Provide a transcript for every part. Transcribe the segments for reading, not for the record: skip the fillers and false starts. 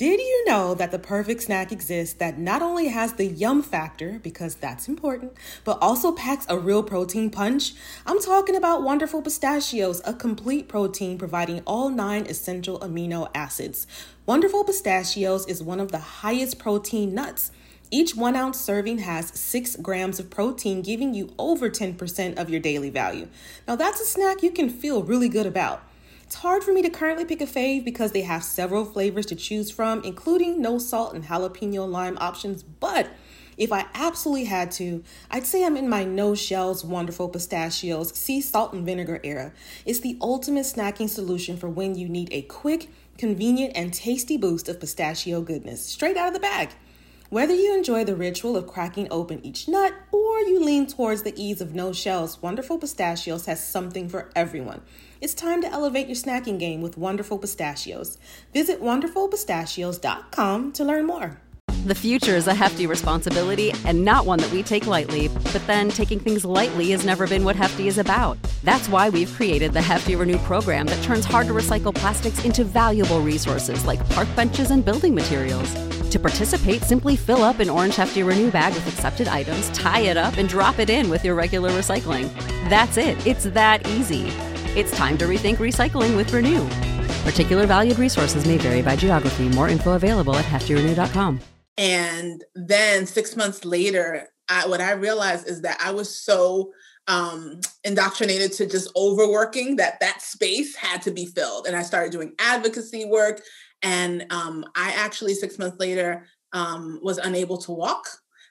Did you know that the perfect snack exists that not only has the yum factor, because that's important, but also packs a real protein punch? I'm talking about Wonderful Pistachios, a complete protein providing all 9 essential amino acids. Wonderful Pistachios is one of the highest protein nuts. Each 1 ounce serving has 6 grams of protein, giving you over 10% of your daily value. Now that's a snack you can feel really good about. It's hard for me to currently pick a fave because they have several flavors to choose from, including no salt and jalapeno lime options. But if I absolutely had to, I'd say I'm in my no shells Wonderful Pistachios sea salt and vinegar era. It's the ultimate snacking solution for when you need a quick, convenient, and tasty boost of pistachio goodness straight out of the bag. Whether you enjoy the ritual of cracking open each nut or you lean towards the ease of no shells, Wonderful Pistachios has something for everyone. It's time to elevate your snacking game with Wonderful Pistachios. Visit wonderfulpistachios.com to learn more. The future is a hefty responsibility and not one that we take lightly. But then taking things lightly has never been what Hefty is about. That's why we've created the Hefty Renew program that turns hard-to-recycle plastics into valuable resources like park benches and building materials. To participate, simply fill up an orange Hefty Renew bag with accepted items, tie it up, and drop it in with your regular recycling. That's it. It's that easy. It's time to rethink recycling with Renew. Particular valued resources may vary by geography. More info available at heftyrenew.com. And then 6 months later, what I realized is that I was so indoctrinated to just overworking that space had to be filled. And I started doing advocacy work. And I actually 6 months later was unable to walk.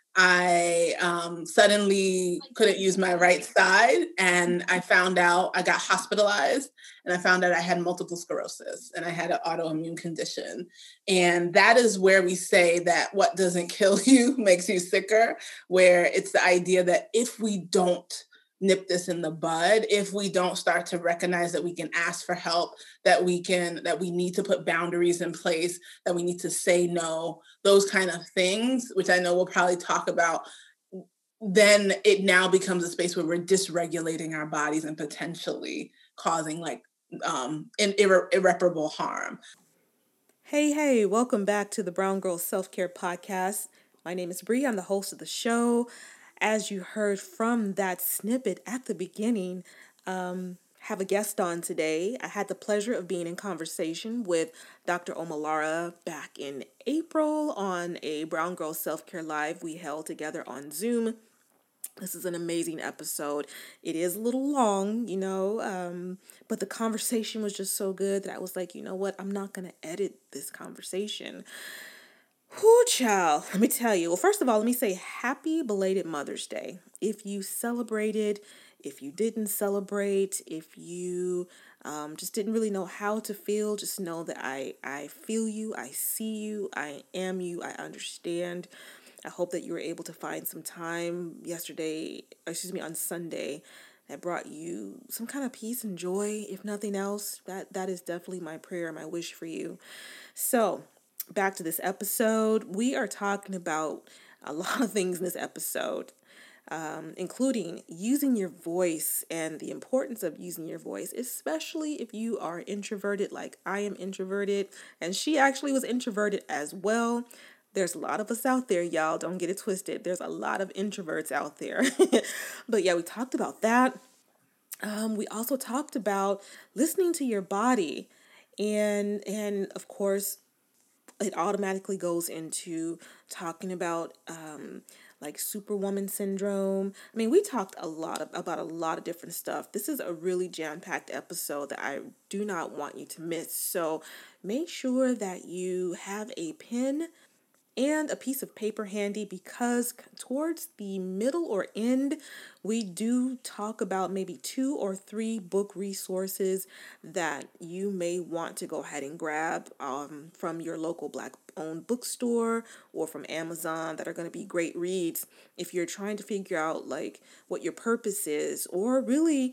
I suddenly couldn't use my right side, and I found out I got hospitalized, and I found out I had multiple sclerosis and I had an autoimmune condition. And that is where we say that what doesn't kill you makes you sicker, where it's the idea that if we don't nip this in the bud, if we don't start to recognize that we can ask for help, that we need to put boundaries in place, that we need to say no, those kind of things, which I know we'll probably talk about, then it now becomes a space where we're dysregulating our bodies and potentially causing irreparable harm. Hey, welcome back to the Brown Girl Self-Care Podcast. My name is Bree. I'm the host of the show. As you heard from that snippet at the beginning, have a guest on today. I had the pleasure of being in conversation with Dr. Omolara back in April on a Brown Girl Self-Care Live we held together on Zoom. This is an amazing episode. It is a little long, but the conversation was just so good that I was like, you know what? I'm not going to edit this conversation. Whoo, child, let me tell you. Well, first of all, let me say happy belated Mother's Day. If you celebrated, if you didn't celebrate, if you just didn't really know how to feel, just know that I feel you, I see you, I am you, I understand. I hope that you were able to find some time on Sunday, that brought you some kind of peace and joy. If nothing else, that is definitely my prayer, my wish for you. So, back to this episode. We are talking about a lot of things in this episode, including using your voice and the importance of using your voice, especially if you are introverted like I am introverted, and she actually was introverted as well. There's a lot of us out there, y'all. Don't get it twisted. There's a lot of introverts out there. But yeah, we talked about that. We also talked about listening to your body, and of course, it automatically goes into talking about like Superwoman syndrome. I mean, we talked about a lot of different stuff. This is a really jam-packed episode that I do not want you to miss. So make sure that you have a pen and a piece of paper handy, because towards the middle or end, we do talk about maybe 2 or 3 book resources that you may want to go ahead and grab from your local Black-owned bookstore or from Amazon, that are going to be great reads if you're trying to figure out like what your purpose is, or really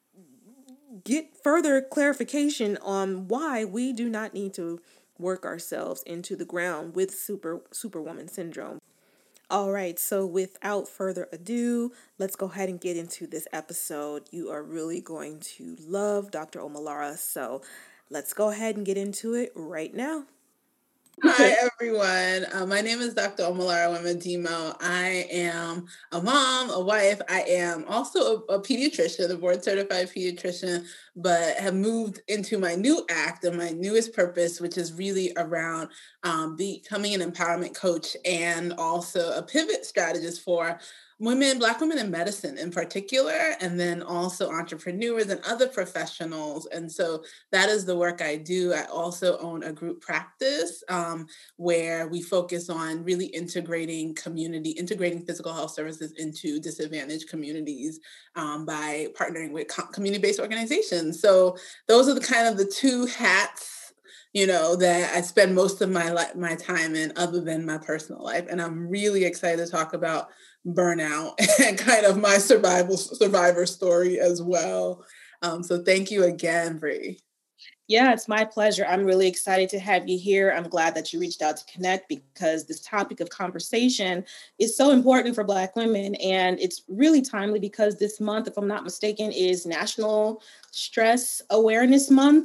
get further clarification on why we do not need to work ourselves into the ground with Superwoman syndrome. All right, so without further ado, let's go ahead and get into this episode. You are really going to love Dr. Omolara, so let's go ahead and get into it right now. Hi, Hi, everyone. My name is Dr. Omolara Wemadimo. I am a mom, a wife. I am also a pediatrician, a board certified pediatrician, but have moved into my new act and my newest purpose, which is really around becoming an empowerment coach and also a pivot strategist for women, Black women in medicine in particular, and then also entrepreneurs and other professionals. And so that is the work I do. I also own a group practice where we focus on really integrating physical health services into disadvantaged communities by partnering with community-based organizations. So those are the kind of the two hats, that I spend most of my time in, other than my personal life. And I'm really excited to talk about burnout and kind of my survivor story as well. So thank you again, Bree. Yeah, it's my pleasure. I'm really excited to have you here. I'm glad that you reached out to connect because this topic of conversation is so important for Black women. And it's really timely because this month, if I'm not mistaken, is National Stress Awareness Month.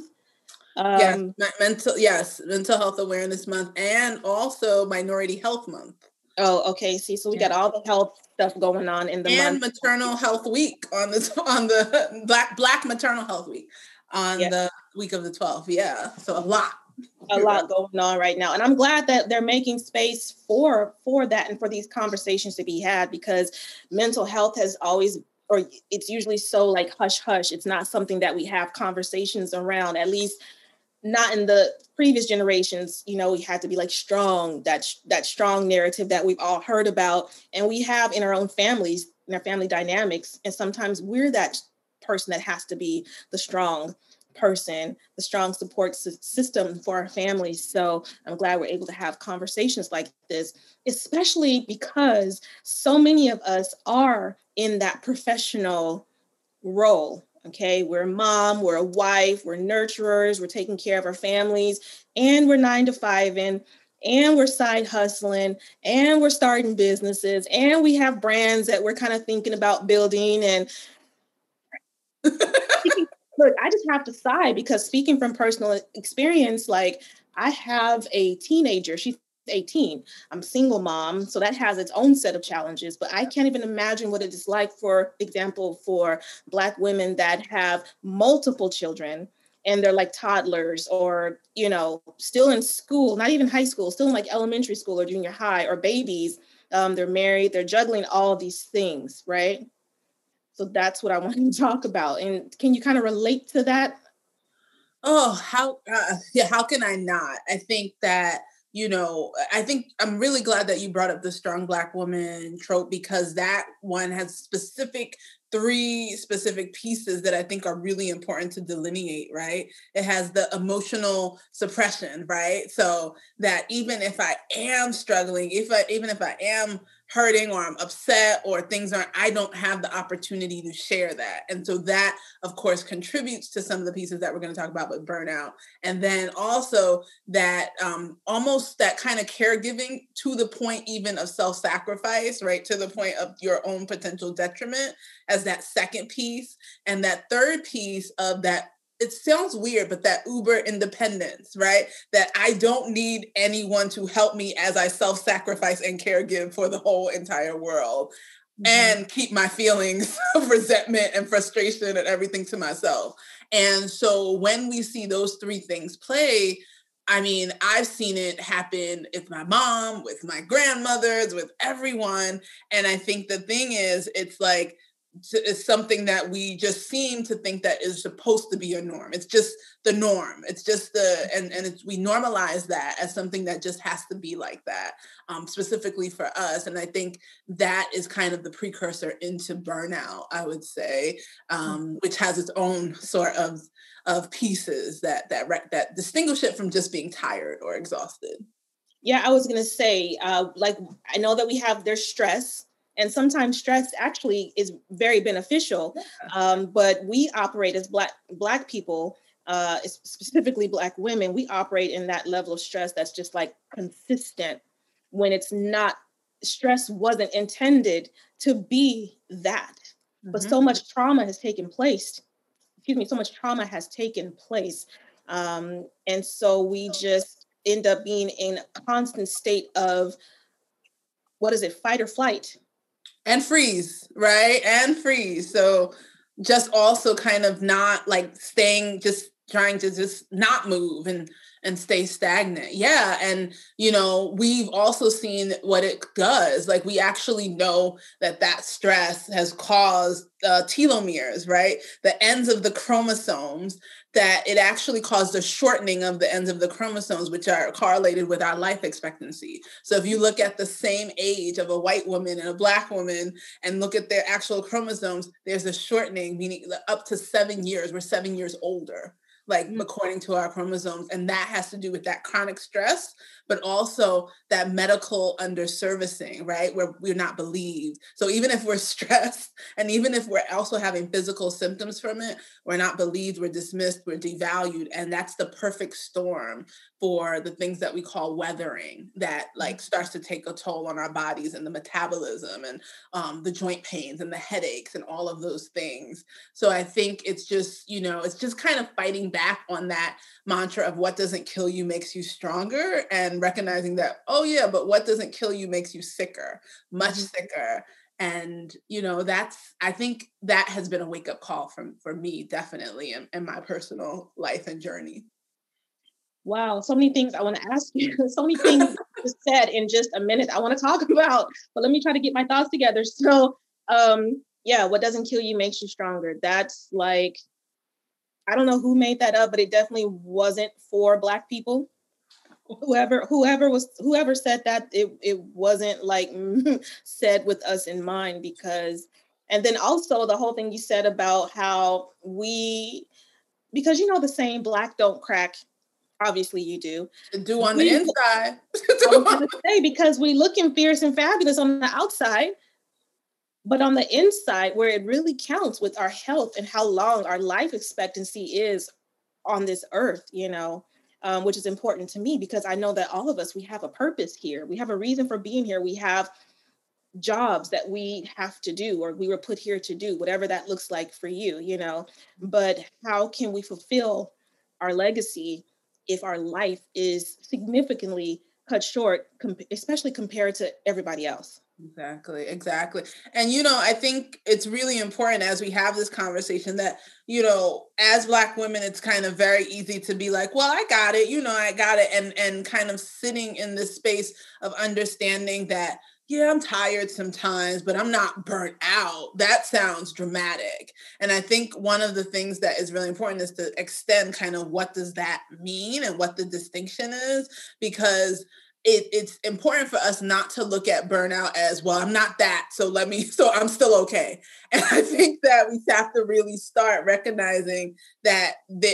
Mental Health Awareness Month, and also Minority Health Month. Oh, okay. See, so we got all the health stuff going on in the month. And Maternal Health Week on the Black Maternal Health Week on the week of the 12th. Yeah, so a lot going on right now, and I'm glad that they're making space for that and for these conversations to be had, because mental health has always, or it's usually so like hush hush. It's not something that we have conversations around, at least not in the previous generations. We had to be like strong, that strong narrative that we've all heard about, and we have in our own families, in our family dynamics. And sometimes we're that person that has to be the strong person, the strong support system for our families. So I'm glad we're able to have conversations like this, especially because so many of us are in that professional role. Okay, we're a mom, we're a wife, we're nurturers, we're taking care of our families, and we're 9 to 5 and we're side hustling, and we're starting businesses, and we have brands that we're kind of thinking about building. And look, I just have to sigh, because speaking from personal experience, like I have a teenager, she's 18. I'm a single mom, so that has its own set of challenges, but I can't even imagine what it is like, for example, for Black women that have multiple children and they're like toddlers, or, still in school, not even high school, still in like elementary school or junior high, or babies. They're married, they're juggling all these things, right? So that's what I wanted to talk about. And can you kind of relate to that? Oh, how can I not? I think that, I think I'm really glad that you brought up the strong Black woman trope, because that one has three specific pieces that I think are really important to delineate, right? It has the emotional suppression, right? So that even if I am struggling, even if I am hurting, or I'm upset, or I don't have the opportunity to share that. And so that, of course, contributes to some of the pieces that we're going to talk about with burnout. And then also that almost that kind of caregiving to the point even of self-sacrifice, right? To the point of your own potential detriment, as that second piece. And that third piece of that, it sounds weird, but that uber independence, right? That I don't need anyone to help me as I self-sacrifice and caregive for the whole entire world, and keep my feelings of resentment and frustration and everything to myself. And so when we see those three things play, I mean, I've seen it happen with my mom, with my grandmothers, with everyone. And I think the thing is, it's something that we just seem to think that is supposed to be a norm. It's just the norm. It's just we normalize that as something that just has to be like that, specifically for us. And I think that is kind of the precursor into burnout, I would say, which has its own sort of pieces that distinguish it from just being tired or exhausted. Yeah, I was going to say, I know that there's stress. And sometimes stress actually is very beneficial, but we operate as Black people, specifically Black women. We operate in that level of stress that's just like consistent, when it's not. Stress wasn't intended to be that, but so much trauma has taken place. So much trauma has taken place, and so we just. end up being in a constant state of, what is it, fight or flight. And freeze, right? And freeze. So just also kind of not like staying, just trying to just not move and stay stagnant. Yeah. And, you know, we've also seen what it does. Like we actually know that that stress has caused telomeres, right? The ends of the chromosomes, that it actually caused a shortening of the ends of the chromosomes, which are correlated with our life expectancy. So if you look at the same age of a white woman and a Black woman and look at their actual chromosomes, there's a shortening, meaning up to 7 years. We're 7 years older, like according to our chromosomes. And that has to do with that chronic stress, but also that medical underservicing, right? Where we're not believed. So even if we're stressed and even if we're also having physical symptoms from it, we're not believed, we're dismissed, we're devalued. And that's the perfect storm for the things that we call weathering, that like starts to take a toll on our bodies and the metabolism and the joint pains and the headaches and all of those things. So I think it's just, you know, it's just kind of fighting back on that mantra of what doesn't kill you makes you stronger, and recognizing that, oh yeah, but what doesn't kill you makes you sicker, much sicker. And, you know, I think that has been a wake-up call for me, definitely, in my personal life and journey. Wow, so many things I want to ask you. So many things you said in just a minute I want to talk about, but let me try to get my thoughts together. So, yeah, what doesn't kill you makes you stronger. That's like, I don't know who made that up, but it definitely wasn't for Black people. Whoever said that, it wasn't like said with us in mind, and then also the whole thing you said about how because you know the saying, Black don't crack. Obviously you do. Do on the inside. I was going to say, because we looking fierce and fabulous on the outside, but on the inside, where it really counts with our health and how long our life expectancy is on this earth, you know, which is important to me because I know that all of us, we have a purpose here. We have a reason for being here. We have jobs that we have to do, or we were put here to do, whatever that looks like for you, you know. But how can we fulfill our legacy if our life is significantly cut short, especially compared to everybody else? Exactly. And, you know, I think it's really important as we have this conversation that, you know, as Black women, it's kind of very easy to be like, well, I got it, you know, I got it. And kind of sitting in this space of understanding that, yeah, I'm tired sometimes, but I'm not burnt out. That sounds dramatic. And I think one of the things that is really important is to extend kind of what does that mean and what the distinction is, because it's important for us not to look at burnout as, well, I'm not that, so I'm still okay. And I think that we have to really start recognizing that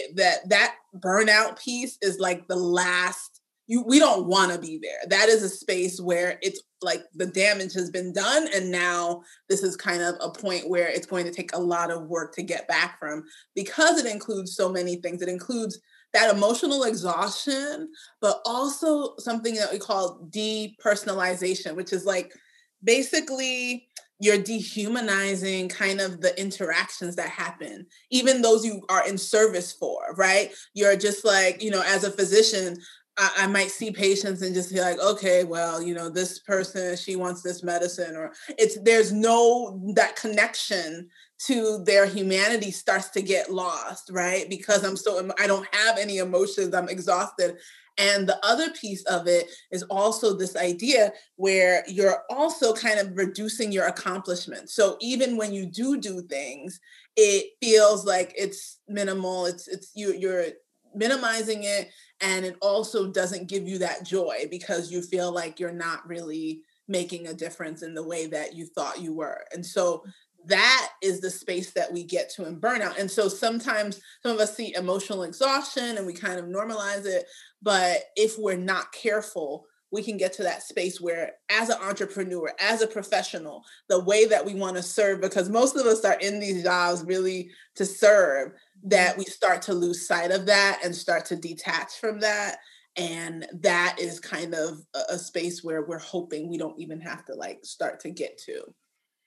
that burnout piece is like the last, we don't want to be there. That is a space where it's like the damage has been done. And now this is kind of a point where it's going to take a lot of work to get back from, because it includes so many things. It includes that emotional exhaustion, but also something that we call depersonalization, which is like basically you're dehumanizing kind of the interactions that happen, even those you are in service for, right? You're just like, you know, as a physician, I might see patients and just be like, okay, well, you know, this person, she wants this medicine, or there's no, that connection to their humanity starts to get lost, right? Because I don't have any emotions, I'm exhausted. And the other piece of it is also this idea where you're also kind of reducing your accomplishment. So even when you do things, it feels like it's minimal. You're minimizing it. And it also doesn't give you that joy because you feel like you're not really making a difference in the way that you thought you were. And so that is the space that we get to in burnout. And so sometimes some of us see emotional exhaustion and we kind of normalize it. But if we're not careful, we can get to that space where, as an entrepreneur, as a professional, the way that we want to serve, because most of us are in these jobs really to serve, that we start to lose sight of that and start to detach from that. And that is kind of a space where we're hoping we don't even have to like start to get to.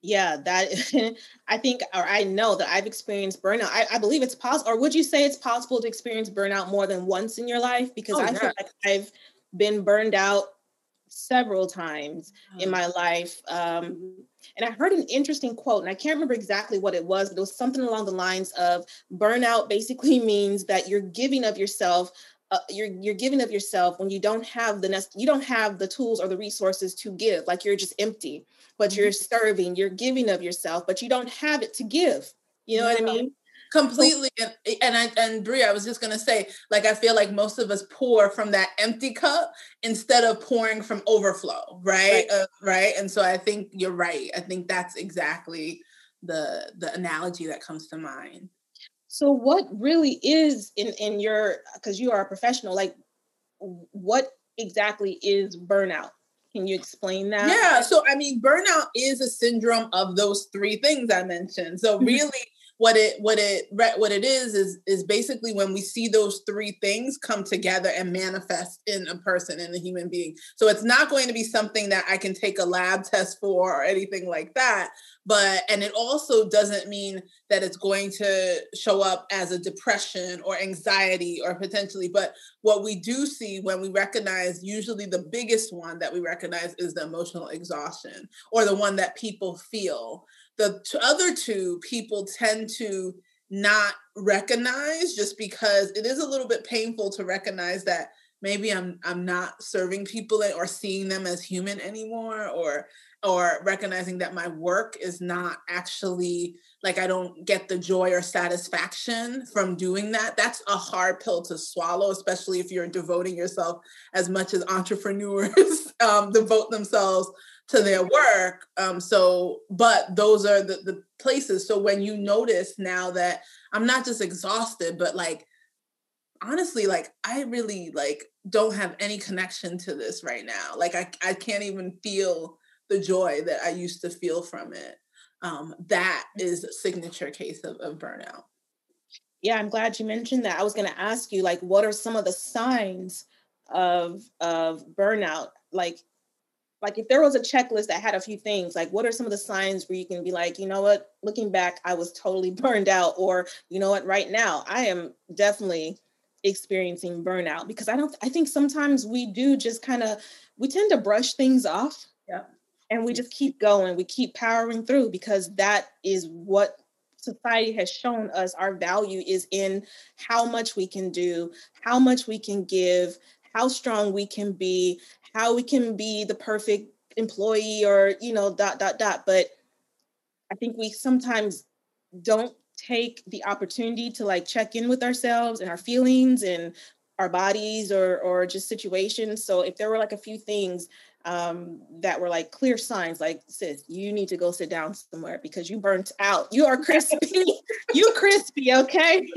Yeah, that I think, or I know that I've experienced burnout. I believe it's possible, or would you say it's possible to experience burnout more than once in your life? Because Oh I yeah. feel like I've been burned out several times in Mm. my life. And I heard an interesting quote, and I can't remember exactly what it was, but it was something along the lines of burnout basically means that you're giving of yourself. You're giving of yourself when you don't have you don't have the tools or the resources to give, like you're just empty, but Mhm. you're serving, you're giving of yourself, but you don't have it to give. You know Yeah. what I mean? So Completely. And Brie, I was just gonna say, like, I feel like most of us pour from that empty cup instead of pouring from overflow, right? right. Right. And so I think you're right. I think that's exactly the analogy that comes to mind. So what really is in your, because you are a professional, like what exactly is burnout? Can you explain that? Yeah. So, I mean, burnout is a syndrome of those three things I mentioned. So, Mhm. really, what it is basically when we see those three things come together and manifest in a person, in a human being. So, it's not going to be something that I can take a lab test for or anything like that. And it also doesn't mean that it's going to show up as a depression or anxiety or potentially, but what we do see when we recognize, usually the biggest one that we recognize is the emotional exhaustion, or the one that people feel. The other two people tend to not recognize, just because it is a little bit painful to recognize that maybe I'm not serving people or seeing them as human anymore, or recognizing that my work is not actually, like, I don't get the joy or satisfaction from doing that. That's a hard pill to swallow, especially if you're devoting yourself as much as entrepreneurs devote themselves to their work. But those are the places. So when you notice now that I'm not just exhausted, but, like, honestly, like, I really, like, don't have any connection to this right now. Like, I can't even feel the joy that I used to feel from it. That is a signature case of burnout. Yeah, I'm glad you mentioned that. I was going to ask you, like, what are some of the signs of burnout? Like if there was a checklist that had a few things, like what are some of the signs where you can be like, you know what, looking back, I was totally burned out, or you know what, right now, I am definitely experiencing burnout. Because I think sometimes we do just kind of, we tend to brush things off Yeah. and we just keep going, we keep powering through, because that is what society has shown us our value is in: how much we can do, how much we can give, how strong we can be, how we can be the perfect employee, or dot dot dot. But I think we sometimes don't take the opportunity to like check in with ourselves and our feelings and our bodies, or just situations. So if there were like a few things that were like clear signs, like, sis, you need to go sit down somewhere because you burnt out. You are crispy. You crispy, okay?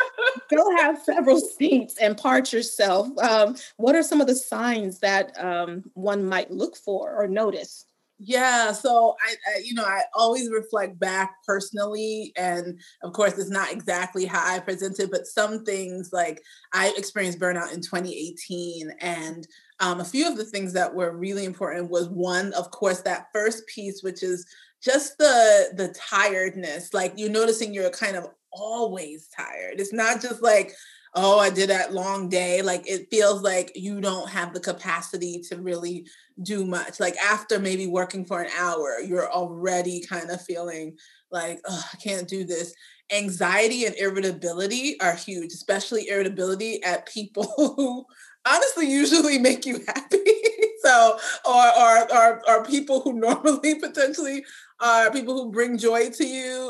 Go have several seats and parch yourself. What are some of the signs that one might look for or notice? Yeah, so I always reflect back personally, and of course, it's not exactly how I presented, but some things, like, I experienced burnout in 2018, and a few of the things that were really important was, one, of course, that first piece, which is just the tiredness. Like, you're noticing you're kind of always tired. It's not just like, oh, I did that long day. Like, it feels like you don't have the capacity to really do much. Like, after maybe working for an hour, you're already kind of feeling like, oh, I can't do this. Anxiety and irritability are huge, especially irritability at people who honestly usually make you happy. So, or people who normally potentially are people who bring joy to you.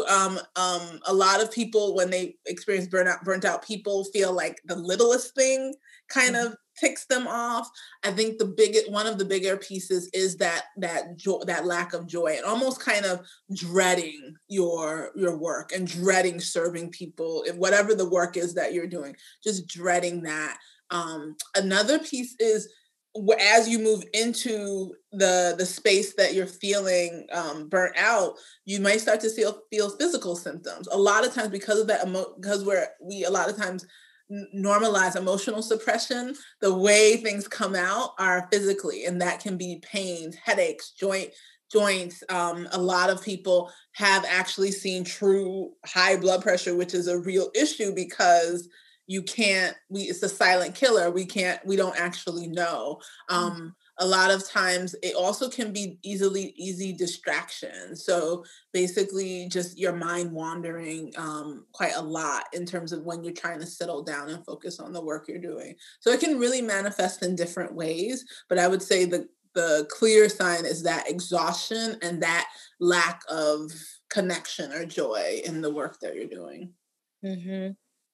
A lot of people, when they experience burnt out people feel like the littlest thing kind of ticks them off. I think one of the bigger pieces is that joy, that lack of joy, and almost kind of dreading your work and dreading serving people, whatever the work is that you're doing, just dreading that. Another piece is, as you move into the space that you're feeling burnt out, you might start to feel physical symptoms. A lot of times, because of that, because we a lot of times normalize emotional suppression, the way things come out are physically, and that can be pains, headaches, joints. A lot of people have actually seen true high blood pressure, which is a real issue because it's a silent killer. We don't actually know. A lot of times it also can be easy distraction. So basically just your mind wandering quite a lot in terms of when you're trying to settle down and focus on the work you're doing. So it can really manifest in different ways, but I would say the clear sign is that exhaustion and that lack of connection or joy in the work that you're doing. Mm-hmm.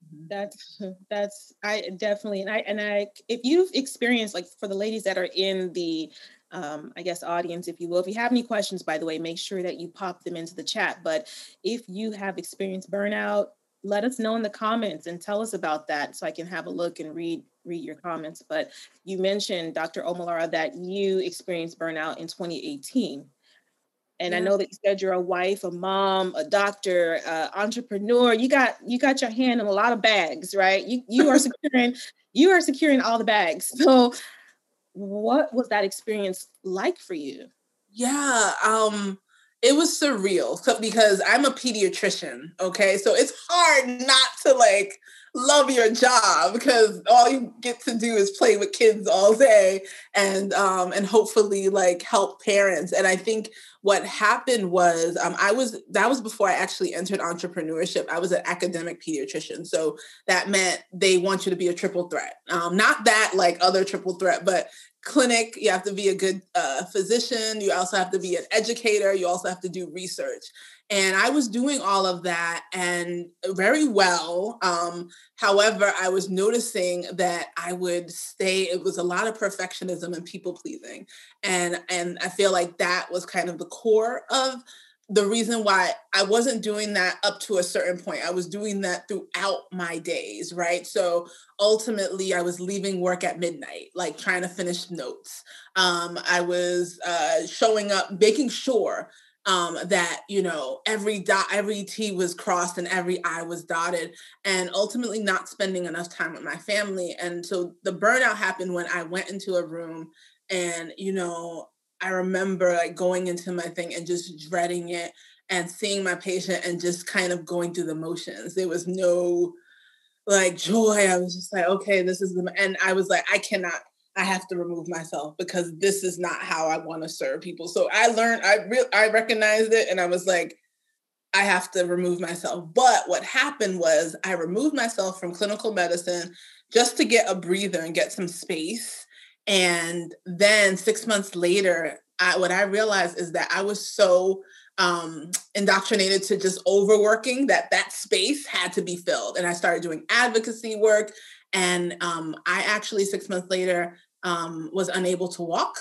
That's I definitely and I if you've experienced, like, for the ladies that are in the I guess audience, if you will, if you have any questions, by the way, make sure that you pop them into the chat. But if you have experienced burnout, let us know in the comments and tell us about that so I can have a look and read your comments. But you mentioned, Dr. Omolara, that you experienced burnout in 2018. And I know that you said you're a wife, a mom, a doctor, entrepreneur. You got your hand in a lot of bags, right? You are securing all the bags. So what was that experience like for you? Yeah, it was surreal because I'm a pediatrician, okay? So it's hard not to like love your job because all you get to do is play with kids all day and hopefully like help parents. And I think what happened was that was before I actually entered entrepreneurship. I was an academic pediatrician. So that meant they want you to be a triple threat. Not that like other triple threat, but clinic, you have to be a good physician. You also have to be an educator. You also have to do research. And I was doing all of that and very well. However, I was noticing that it was a lot of perfectionism and people pleasing. And I feel like that was kind of the core of the reason why I wasn't doing that up to a certain point. I was doing that throughout my days, right? So ultimately, I was leaving work at midnight, like trying to finish notes. I was showing up, making sure that, every T was crossed and every I was dotted, and ultimately not spending enough time with my family. And so the burnout happened when I went into a room and, I remember like going into my thing and just dreading it and seeing my patient and just kind of going through the motions. There was no like joy. I was just like, okay, and I was like, I have to remove myself because this is not how I want to serve people. So I learned, I recognized it and I was like, I have to remove myself. But what happened was I removed myself from clinical medicine just to get a breather and get some space. And then 6 months later, what I realized is that I was so indoctrinated to just overworking that space had to be filled. And I started doing advocacy work. And I actually 6 months later was unable to walk.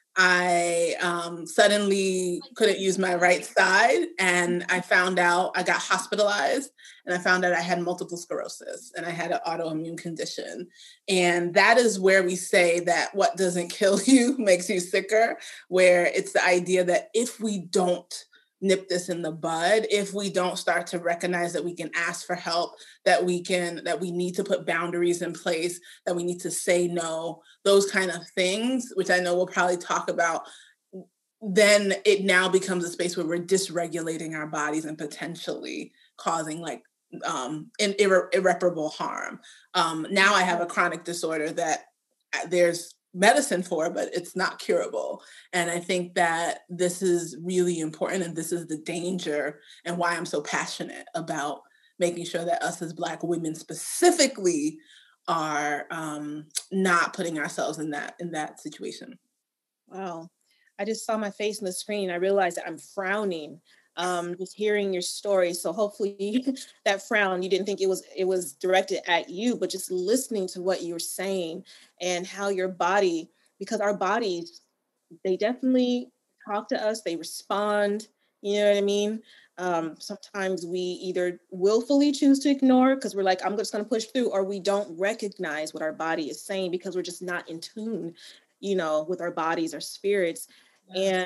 I suddenly couldn't use my right side, and I found out I got hospitalized, and I found out I had multiple sclerosis and I had an autoimmune condition. And that is where we say that what doesn't kill you makes you sicker, where it's the idea that if we don't nip this in the bud, if we don't start to recognize that we can ask for help, that we need to put boundaries in place, that we need to say no, those kind of things, which I know we'll probably talk about, then it now becomes a space where we're dysregulating our bodies and potentially causing like irreparable harm. Now I have a chronic disorder that there's medicine for, but it's not curable. And I think that this is really important. And this is the danger and why I'm so passionate about making sure that us as Black women specifically are not putting ourselves in that situation. Wow. I just saw my face on the screen. I realized that I'm frowning just hearing your story. So hopefully that frown, you didn't think it was directed at you, but just listening to what you're saying and how your body, because our bodies, they definitely talk to us, they respond, you know what I mean? Sometimes we either willfully choose to ignore because we're like, I'm just going to push through, or we don't recognize what our body is saying because we're just not in tune, with our bodies, our spirits. And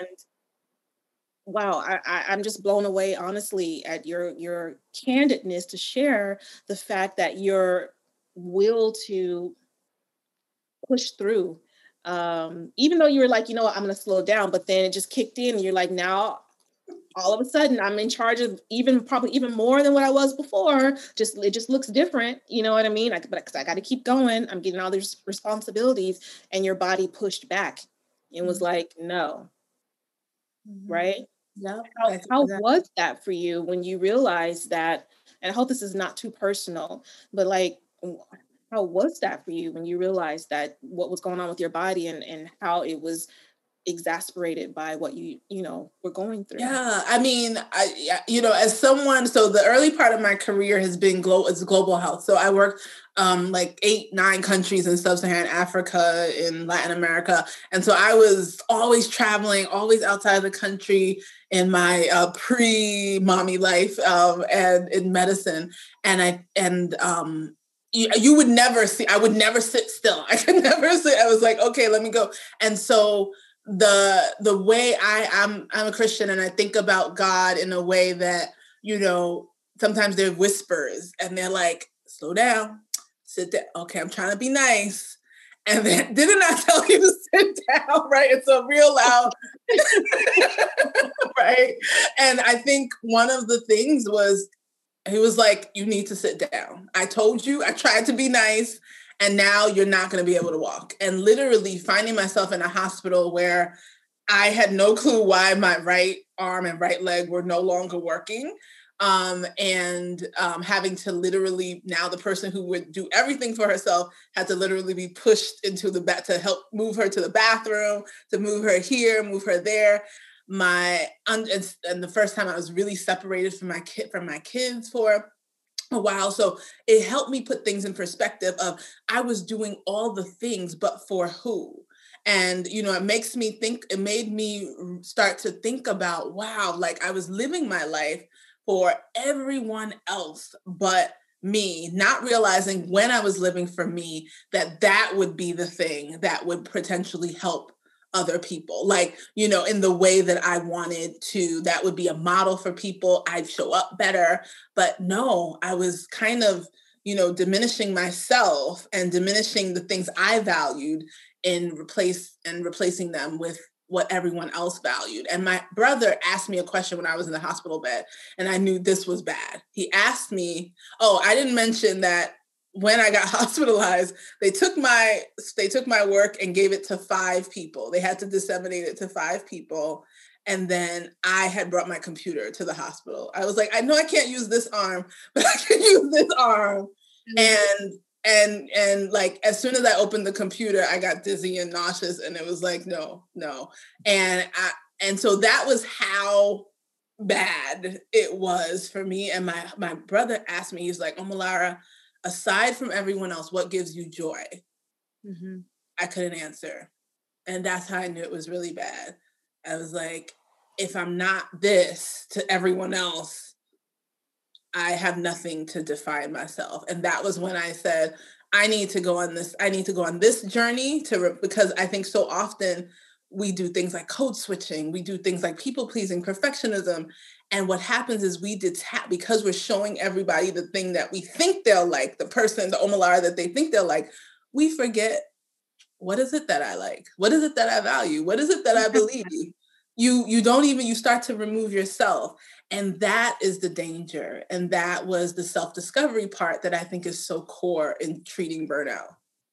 wow, I'm just blown away, honestly, at your candidness to share the fact that your will to push through Even though you were like, you know what, I'm going to slow down, but then it just kicked in and you're like, now all of a sudden I'm in charge of probably even more than what I was before. It just looks different. You know what I mean? Because I got to keep going. I'm getting all these responsibilities, and your body pushed back and was like, no. Right? Yeah. How was that for you when you realized that, and I hope this is not too personal, but like, how was that for you when you realized that what was going on with your body and how it was exasperated by what you were going through? Yeah, I mean, as someone, so the early part of my career has been global health. So I worked like 8-9 countries in sub-Saharan Africa, in Latin America, and so I was always traveling, always outside of the country in my pre-mommy life, and in medicine, you would never see. I would never sit still. I could never sit. I was like, okay, let me go, and so. The way I'm a Christian, and I think about God in a way that, sometimes they're whispers and they're like, slow down, sit down. Okay, I'm trying to be nice. And then didn't I tell you to sit down? Right. It's a real loud, right. And I think one of the things was, he was like, you need to sit down. I told you, I tried to be nice. And now you're not going to be able to walk. And literally finding myself in a hospital where I had no clue why my right arm and right leg were no longer working. And having to literally, now the person who would do everything for herself had to literally be pushed into the back to help move her to the bathroom, to move her here, move her there. And the first time I was really separated from my kids for a while. So it helped me put things in perspective of, I was doing all the things, but for who? And, it made me start to think about, wow, like I was living my life for everyone else but me, not realizing when I was living for me, that would be the thing that would potentially help other people, like, in the way that I wanted to, that would be a model for people. I'd show up better. But no, I was kind of, diminishing myself and diminishing the things I valued and replacing them with what everyone else valued. And my brother asked me a question when I was in the hospital bed, and I knew this was bad. He asked me, I didn't mention that when I got hospitalized, they took my work and gave it to 5 people. They had to disseminate it to 5 people. And then I had brought my computer to the hospital. I was like, I know I can't use this arm, but I can use this arm. Mm-hmm. And like, as soon as I opened the computer, I got dizzy and nauseous, and it was like, no. And so that was how bad it was for me. And my brother asked me, he's like, Omolara, aside from everyone else, what gives you joy? Mm-hmm. I couldn't answer. And that's how I knew it was really bad. I was like, if I'm not this to everyone else, I have nothing to define myself. And that was when I said, I need to go on this journey because I think so often we do things like code switching. We do things like people pleasing, perfectionism. And what happens is we detach, because we're showing everybody the thing that we think they'll like, the Omolara that they think they'll like, we forget, what is it that I like? What is it that I value? What is it that I believe? You start to remove yourself. And that is the danger. And that was the self-discovery part that I think is so core in treating burnout.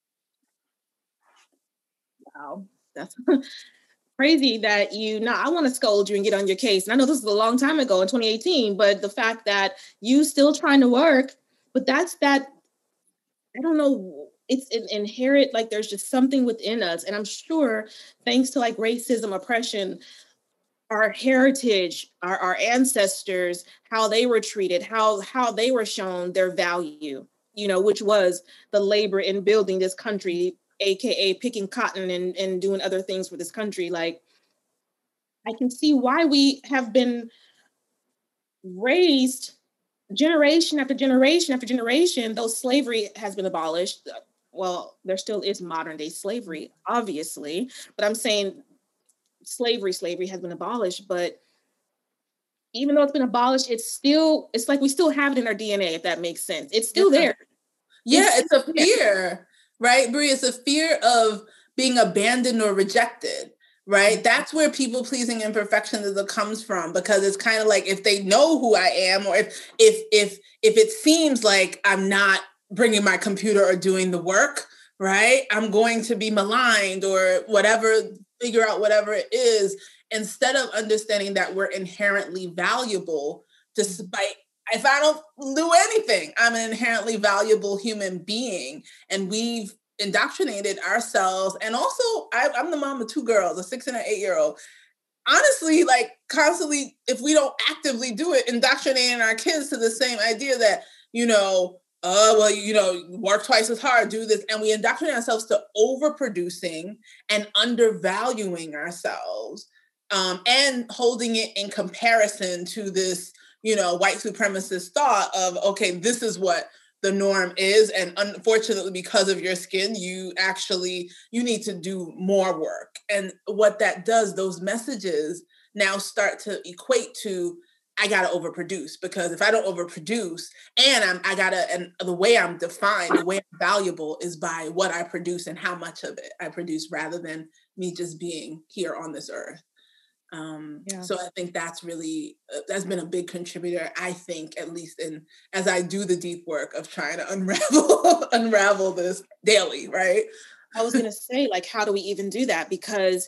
Wow. That's crazy that I want to scold you and get on your case. And I know this is a long time ago in 2018, but the fact that you still trying to work, but I don't know, it's an inherent, like there's just something within us. And I'm sure thanks to like racism, oppression, our heritage, our ancestors, how they were treated, how they were shown their value, which was the labor in building this country, AKA picking cotton and doing other things for this country. Like, I can see why we have been raised generation after generation after generation, though slavery has been abolished. Well, there still is modern day slavery, obviously, but I'm saying slavery has been abolished, but even though it's been abolished, it's like we still have it in our DNA, if that makes sense. It's still there. Yeah, it's a fear, right, Bree? It's a fear of being abandoned or rejected, right? That's where people pleasing and perfectionism comes from, because it's kind of like, if they know who I am, or if it seems like I'm not bringing my computer or doing the work, right, I'm going to be maligned or whatever, figure out whatever it is, instead of understanding that we're inherently valuable, despite, if I don't do anything, I'm an inherently valuable human being. And we've indoctrinated ourselves. And also, I'm the mom of 2 girls, a 6 and an 8-year-old. Honestly, like, constantly, if we don't actively do it, indoctrinating our kids to the same idea that, work twice as hard, do this. And we indoctrinate ourselves to overproducing and undervaluing ourselves, and holding it in comparison to this, white supremacist thought of, okay, this is what the norm is. And unfortunately, because of your skin, you need to do more work. And what that does, those messages now start to equate to, I got to overproduce, because if I don't overproduce, and and the way I'm defined, the way I'm valuable is by what I produce and how much of it I produce, rather than me just being here on this earth. So I think that's been a big contributor, I think, at least as I do the deep work of trying to unravel this daily, right? I was going to say, like, how do we even do that? Because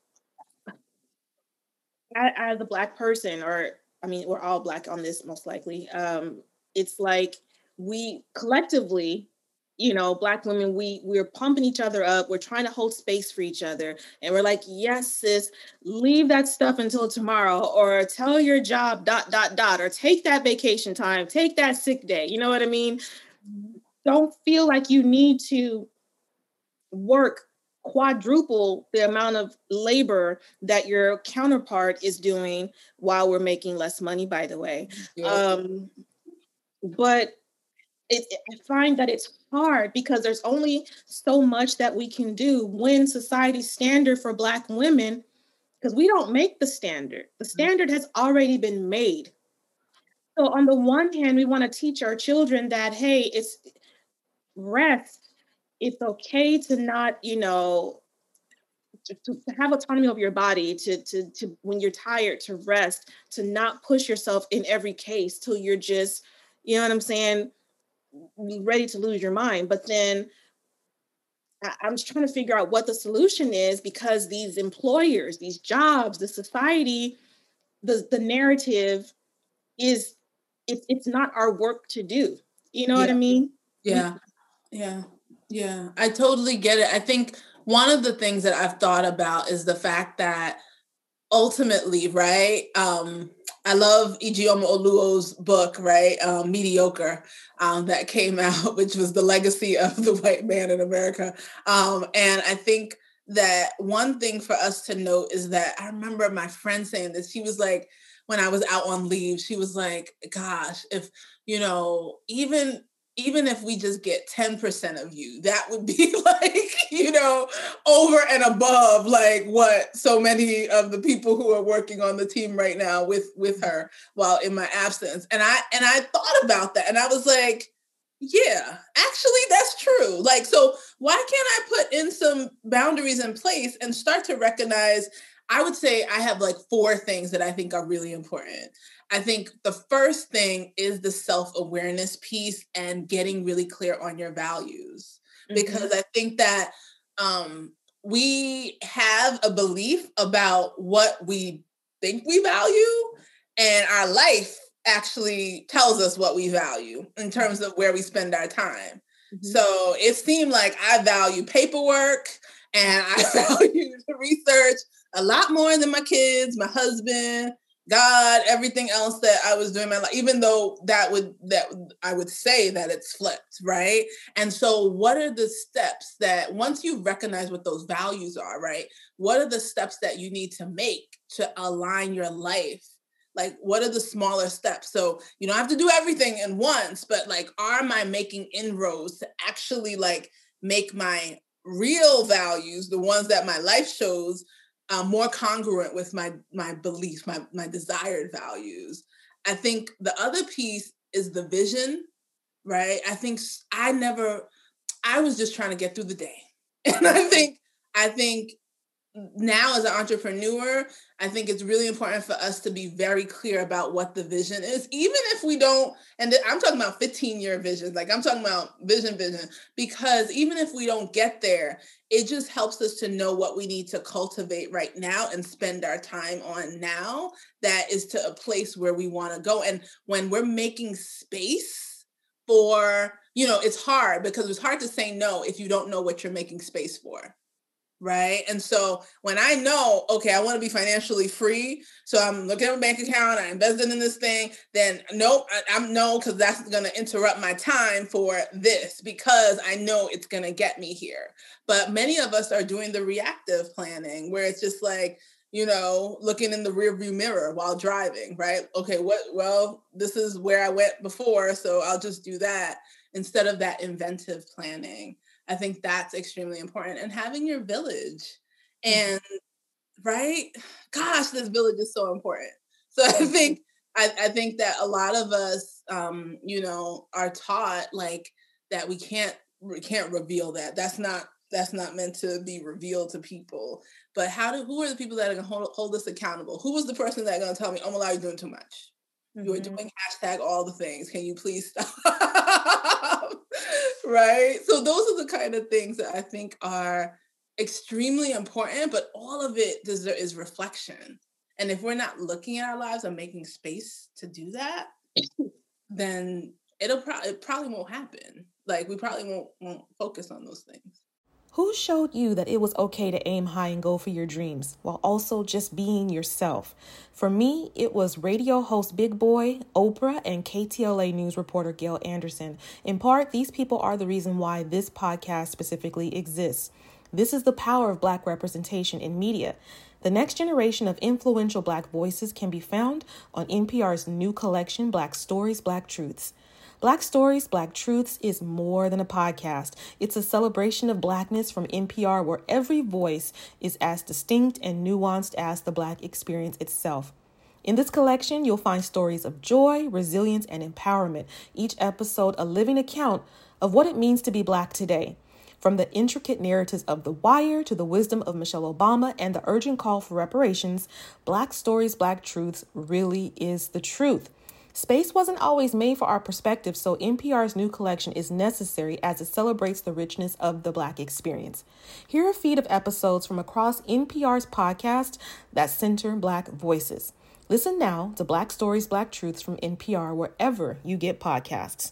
as a Black person, we're all Black on this, most likely. It's like, we collectively, Black women, we're pumping each other up. We're trying to hold space for each other. And we're like, yes, sis, leave that stuff until tomorrow, or tell your job ... or take that vacation time, take that sick day. You know what I mean? Don't feel like you need to work quadruple the amount of labor that your counterpart is doing while we're making less money, by the way. Yeah. But I find that it's hard, because there's only so much that we can do when society's standard for Black women, because we don't make the standard. The standard has already been made. So on the one hand, we want to teach our children that, hey, it's rest. It's okay to not, to have autonomy over your body, to when you're tired, to rest, to not push yourself in every case till you're just, you know what I'm saying, ready to lose your mind. But then I'm just trying to figure out what the solution is, because these employers, these jobs, the society, the narrative is, it's not our work to do. You know what I mean? Yeah. I totally get it. I think one of the things that I've thought about is the fact that ultimately, right, I love Ijeoma Oluo's book, right, Mediocre, that came out, which was the legacy of the white man in America. And I think that one thing for us to note is that, I remember my friend saying this. She was like, when I was out on leave, she was like, gosh, if, even if we just get 10% of you, that would be like, over and above like what so many of the people who are working on the team right now with her while in my absence. And I thought about that, and I was like, yeah, actually that's true. Like, so why can't I put in some boundaries in place and start to recognize, I would say I have like 4 things that I think are really important. I think the first thing is the self-awareness piece and getting really clear on your values. Because I think that we have a belief about what we think we value, and our life actually tells us what we value in terms of where we spend our time. So it seemed like I value paperwork and I value research a lot more than my kids, my husband, God, everything else that I was doing in my life, even though that I would say that it's flipped, right? And so what are the steps that, once you recognize what those values are, right? What are the steps that you need to make to align your life? Like, what are the smaller steps? So you don't have to do everything at once, but like, am I making inroads to actually like make my real values, the ones that my life shows, more congruent with my beliefs, my desired values? I think the other piece is the vision, right? I think I was just trying to get through the day. And I think I think now as an entrepreneur, I think it's really important for us to be very clear about what the vision is, even if we don't, and I'm talking about 15-year visions, like I'm talking about vision, because even if we don't get there, it just helps us to know what we need to cultivate right now and spend our time on now that is to a place where we want to go. And when we're making space for, it's hard because it's hard to say no if you don't know what you're making space for. Right. And so when I know, okay, I want to be financially free, so I'm looking at my bank account, I invested in this thing, then nope, I'm no, because that's going to interrupt my time for this because I know it's going to get me here. But many of us are doing the reactive planning where it's just like, looking in the rearview mirror while driving, right? Okay, this is where I went before, so I'll just do that instead of that inventive planning. I think that's extremely important. And having your village and right, gosh, this village is so important. So I think that a lot of us, are taught like that we can't reveal that. That's not meant to be revealed to people. But who are the people that are going to hold us accountable? Who was the person that's going to tell me, oh my God, you're doing too much? You are doing hashtag all the things. Can you please stop? Right? So those are the kind of things that I think are extremely important, but all of it is reflection. And if we're not looking at our lives and making space to do that, then it probably won't happen. Like we probably won't focus on those things. Who showed you that it was okay to aim high and go for your dreams while also just being yourself? For me, it was radio host Big Boy, Oprah, and KTLA news reporter Gail Anderson. In part, these people are the reason why this podcast specifically exists. This is the power of Black representation in media. The next generation of influential Black voices can be found on NPR's new collection, Black Stories, Black Truths. Black Stories, Black Truths is more than a podcast. It's a celebration of Blackness from NPR where every voice is as distinct and nuanced as the Black experience itself. In this collection, you'll find stories of joy, resilience, and empowerment. Each episode a living account of what it means to be Black today. From the intricate narratives of The Wire to the wisdom of Michelle Obama and the urgent call for reparations, Black Stories, Black Truths really is the truth. Space wasn't always made for our perspective, so NPR's new collection is necessary as it celebrates the richness of the Black experience. Here are a feed of episodes from across NPR's podcast that center Black voices. Listen now to Black Stories, Black Truths from NPR wherever you get podcasts.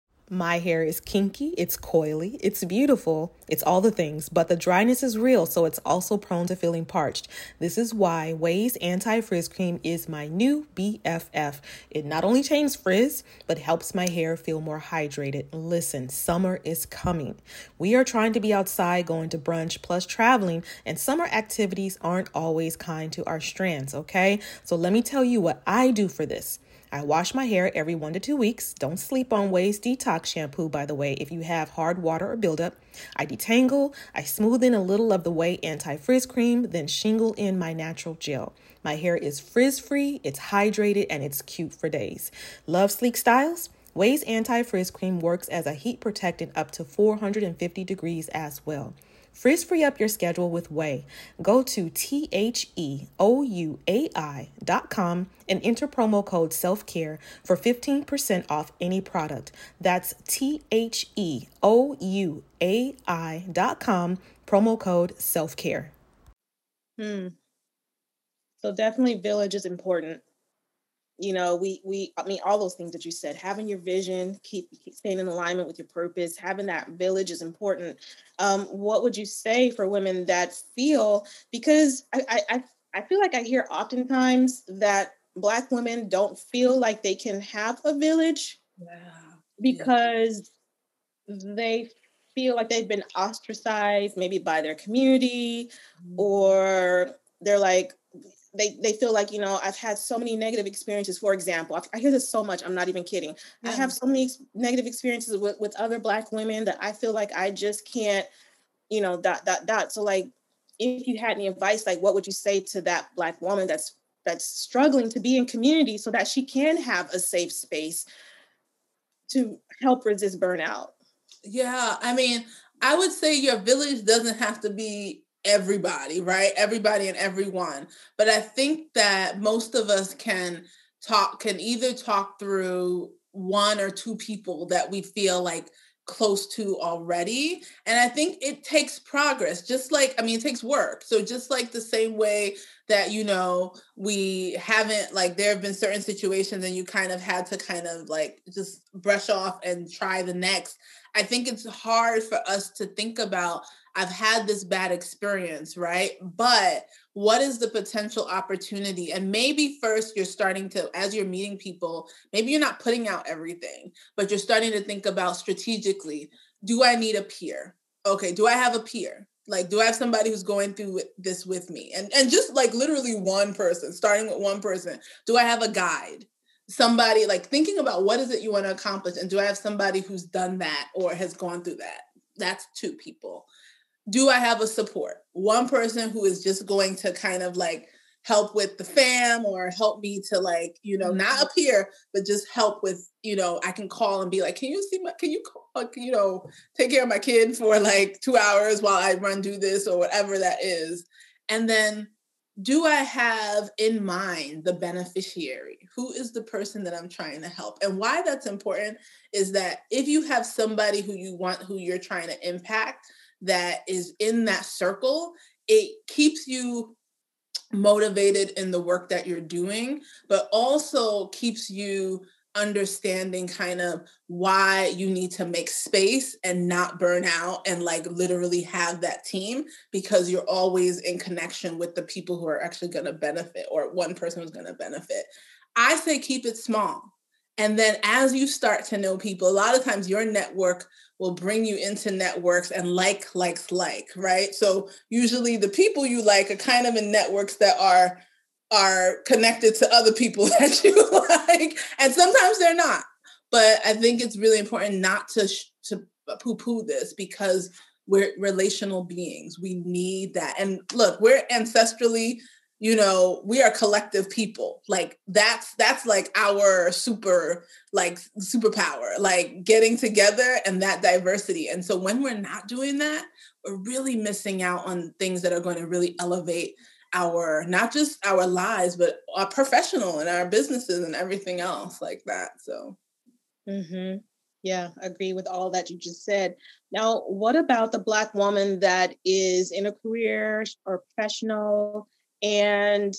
My hair is kinky, it's coily, it's beautiful, it's all the things, but the dryness is real, so it's also prone to feeling parched. This is why Ouai's Anti-Frizz Cream is my new BFF. It not only changes frizz, but helps my hair feel more hydrated. Listen, summer is coming. We are trying to be outside, going to brunch, plus traveling, and summer activities aren't always kind to our strands, okay? So let me tell you what I do for this. I wash my hair every 1 to 2 weeks. Don't sleep on Ouai's Detox Shampoo, by the way, if you have hard water or buildup. I detangle, I smooth in a little of the Ouai Anti-Frizz Cream, then shingle in my natural gel. My hair is frizz-free, it's hydrated, and it's cute for days. Love sleek styles? Ouai's Anti-Frizz Cream works as a heat protectant up to 450 degrees as well. Frizz-free up your schedule with Ouai. Go to THEOUAI.com and enter promo code SELFCARE for 15% off any product. That's THEOUAI.com, promo code SELFCARE. So definitely village is important. All those things that you said, having your vision, keep staying in alignment with your purpose, having that village is important. What would you say for women that feel, because I feel like I hear oftentimes that Black women don't feel like they can have a village because they feel like they've been ostracized maybe by their community, or they're like, they feel like, I've had so many negative experiences. For example, I hear this so much, I'm not even kidding. Yeah. I have so many negative experiences with other Black women that I feel like I just can't, So like, if you had any advice, like what would you say to that Black woman that's struggling to be in community so that she can have a safe space to help resist burnout? Yeah, I mean, I would say your village doesn't have to be everybody, right? Everybody and everyone. But I think that most of us can either talk through one or two people that we feel like close to already. And I think it takes progress, just like, it takes work. So just like the same way that, we haven't, like, there have been certain situations and you kind of had to kind of like just brush off and try the next. I think it's hard for us to think about, I've had this bad experience, right? But what is the potential opportunity? And maybe first you're starting to, as you're meeting people, maybe you're not putting out everything, but you're starting to think about strategically, do I need a peer? Okay, do I have a peer? Like, do I have somebody who's going through this with me? And just like literally one person, starting with one person. Do I have a guide? Somebody, like, thinking about what is it you want to accomplish? And do I have somebody who's done that or has gone through that? That's two people. Do I have a support? One person who is just going to kind of like help with the fam or help me to like, not up here, but just help with, I can call and be like, can you take care of my kid for like 2 hours while I do this or whatever that is. And then do I have in mind the beneficiary? Who is the person that I'm trying to help? And why that's important is that if you have somebody who you're trying to impact, that is in that circle, it keeps you motivated in the work that you're doing, but also keeps you understanding kind of why you need to make space and not burn out and like literally have that team, because you're always in connection with the people who are actually going to benefit, or one person who's going to benefit. I say keep it small. And then as you start to know people, a lot of times your network will bring you into networks and likes, right? So usually the people you like are kind of in networks that are connected to other people that you like. And sometimes they're not. But I think it's really important not to poo-poo this, because we're relational beings. We need that. And look, we're ancestrally, we are collective people. Like that's like our superpower, like getting together and that diversity. And so when we're not doing that, we're really missing out on things that are going to really elevate not just our lives, but our professional and our businesses and everything else like that. So. Mm-hmm. Yeah, agree with all that you just said. Now, what about the Black woman that is in a career or professional and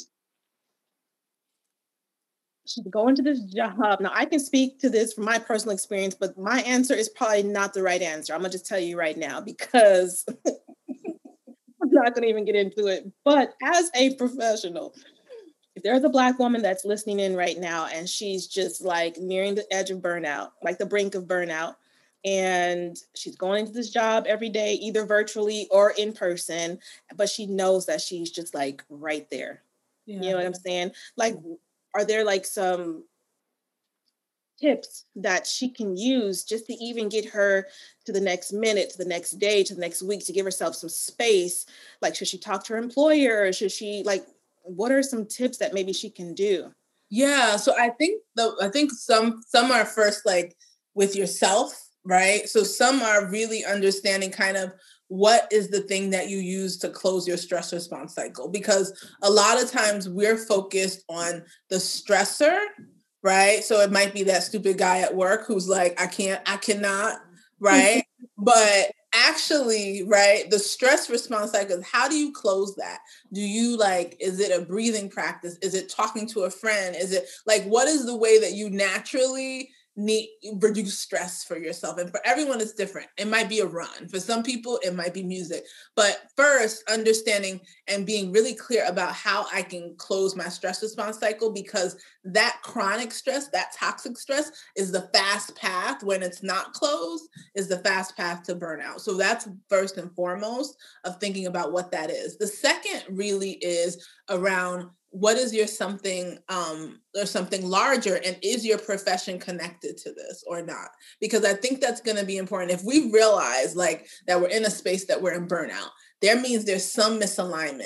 she's going to this job? Now, I can speak to this from my personal experience, but my answer is probably not the right answer. I'm going to just tell you right now, because I'm not going to even get into it. But as a professional, if there's a Black woman that's listening in right now and she's just like nearing the edge of burnout, like the brink of burnout, and she's going into this job every day, either virtually or in person, but she knows that she's just like right there. Yeah. You know what I'm saying? Like, are there like some tips that she can use just to even get her to the next minute, to the next day, to the next week, to give herself some space? Like, should she talk to her employer? Should she, like, what are some tips that maybe she can do? Yeah. So I think some are first like with yourself, right? So some are really understanding kind of what is the thing that you use to close your stress response cycle? Because a lot of times we're focused on the stressor, right? So it might be that stupid guy at work who's like, I cannot, right? But actually, right, the stress response cycle, how do you close that? Do you is it a breathing practice? Is it talking to a friend? Is it like, what is the way that you naturally reduce stress for yourself? And for everyone, it's different. It might be a run. For some people, it might be music. But first, understanding and being really clear about how I can close my stress response cycle, because that chronic stress, that toxic stress, is the fast path, when it's not closed, is the fast path to burnout. So that's first and foremost of thinking about what that is. The second really is around, what is your something or something larger, and is your profession connected to this or not? Because I think that's going to be important. If we realize that we're in a space that we're in burnout, there means there's some misalignment.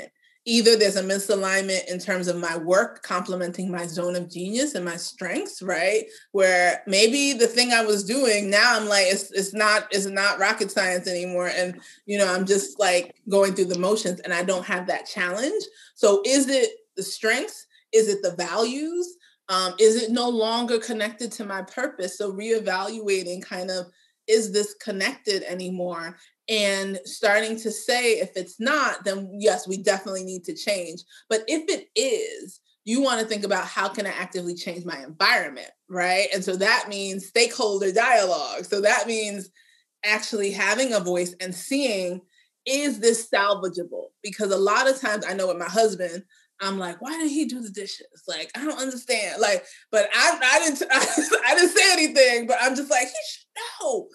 either there's a misalignment in terms of my work complementing my zone of genius and my strengths, right? Where maybe the thing I was doing now I'm like, it's not rocket science anymore. And, I'm just like going through the motions and I don't have that challenge. So is it the strengths? Is it the values? Is it no longer connected to my purpose? So reevaluating kind of, is this connected anymore? And starting to say, if it's not, then yes, we definitely need to change. But if it is, you want to think about how can I actively change my environment, right? And so that means stakeholder dialogue. So that means actually having a voice and seeing, is this salvageable? Because a lot of times I know with my husband, I'm like, why did he do the dishes? Like, I don't understand. Like, but I didn't say anything, but I'm just like, he should know.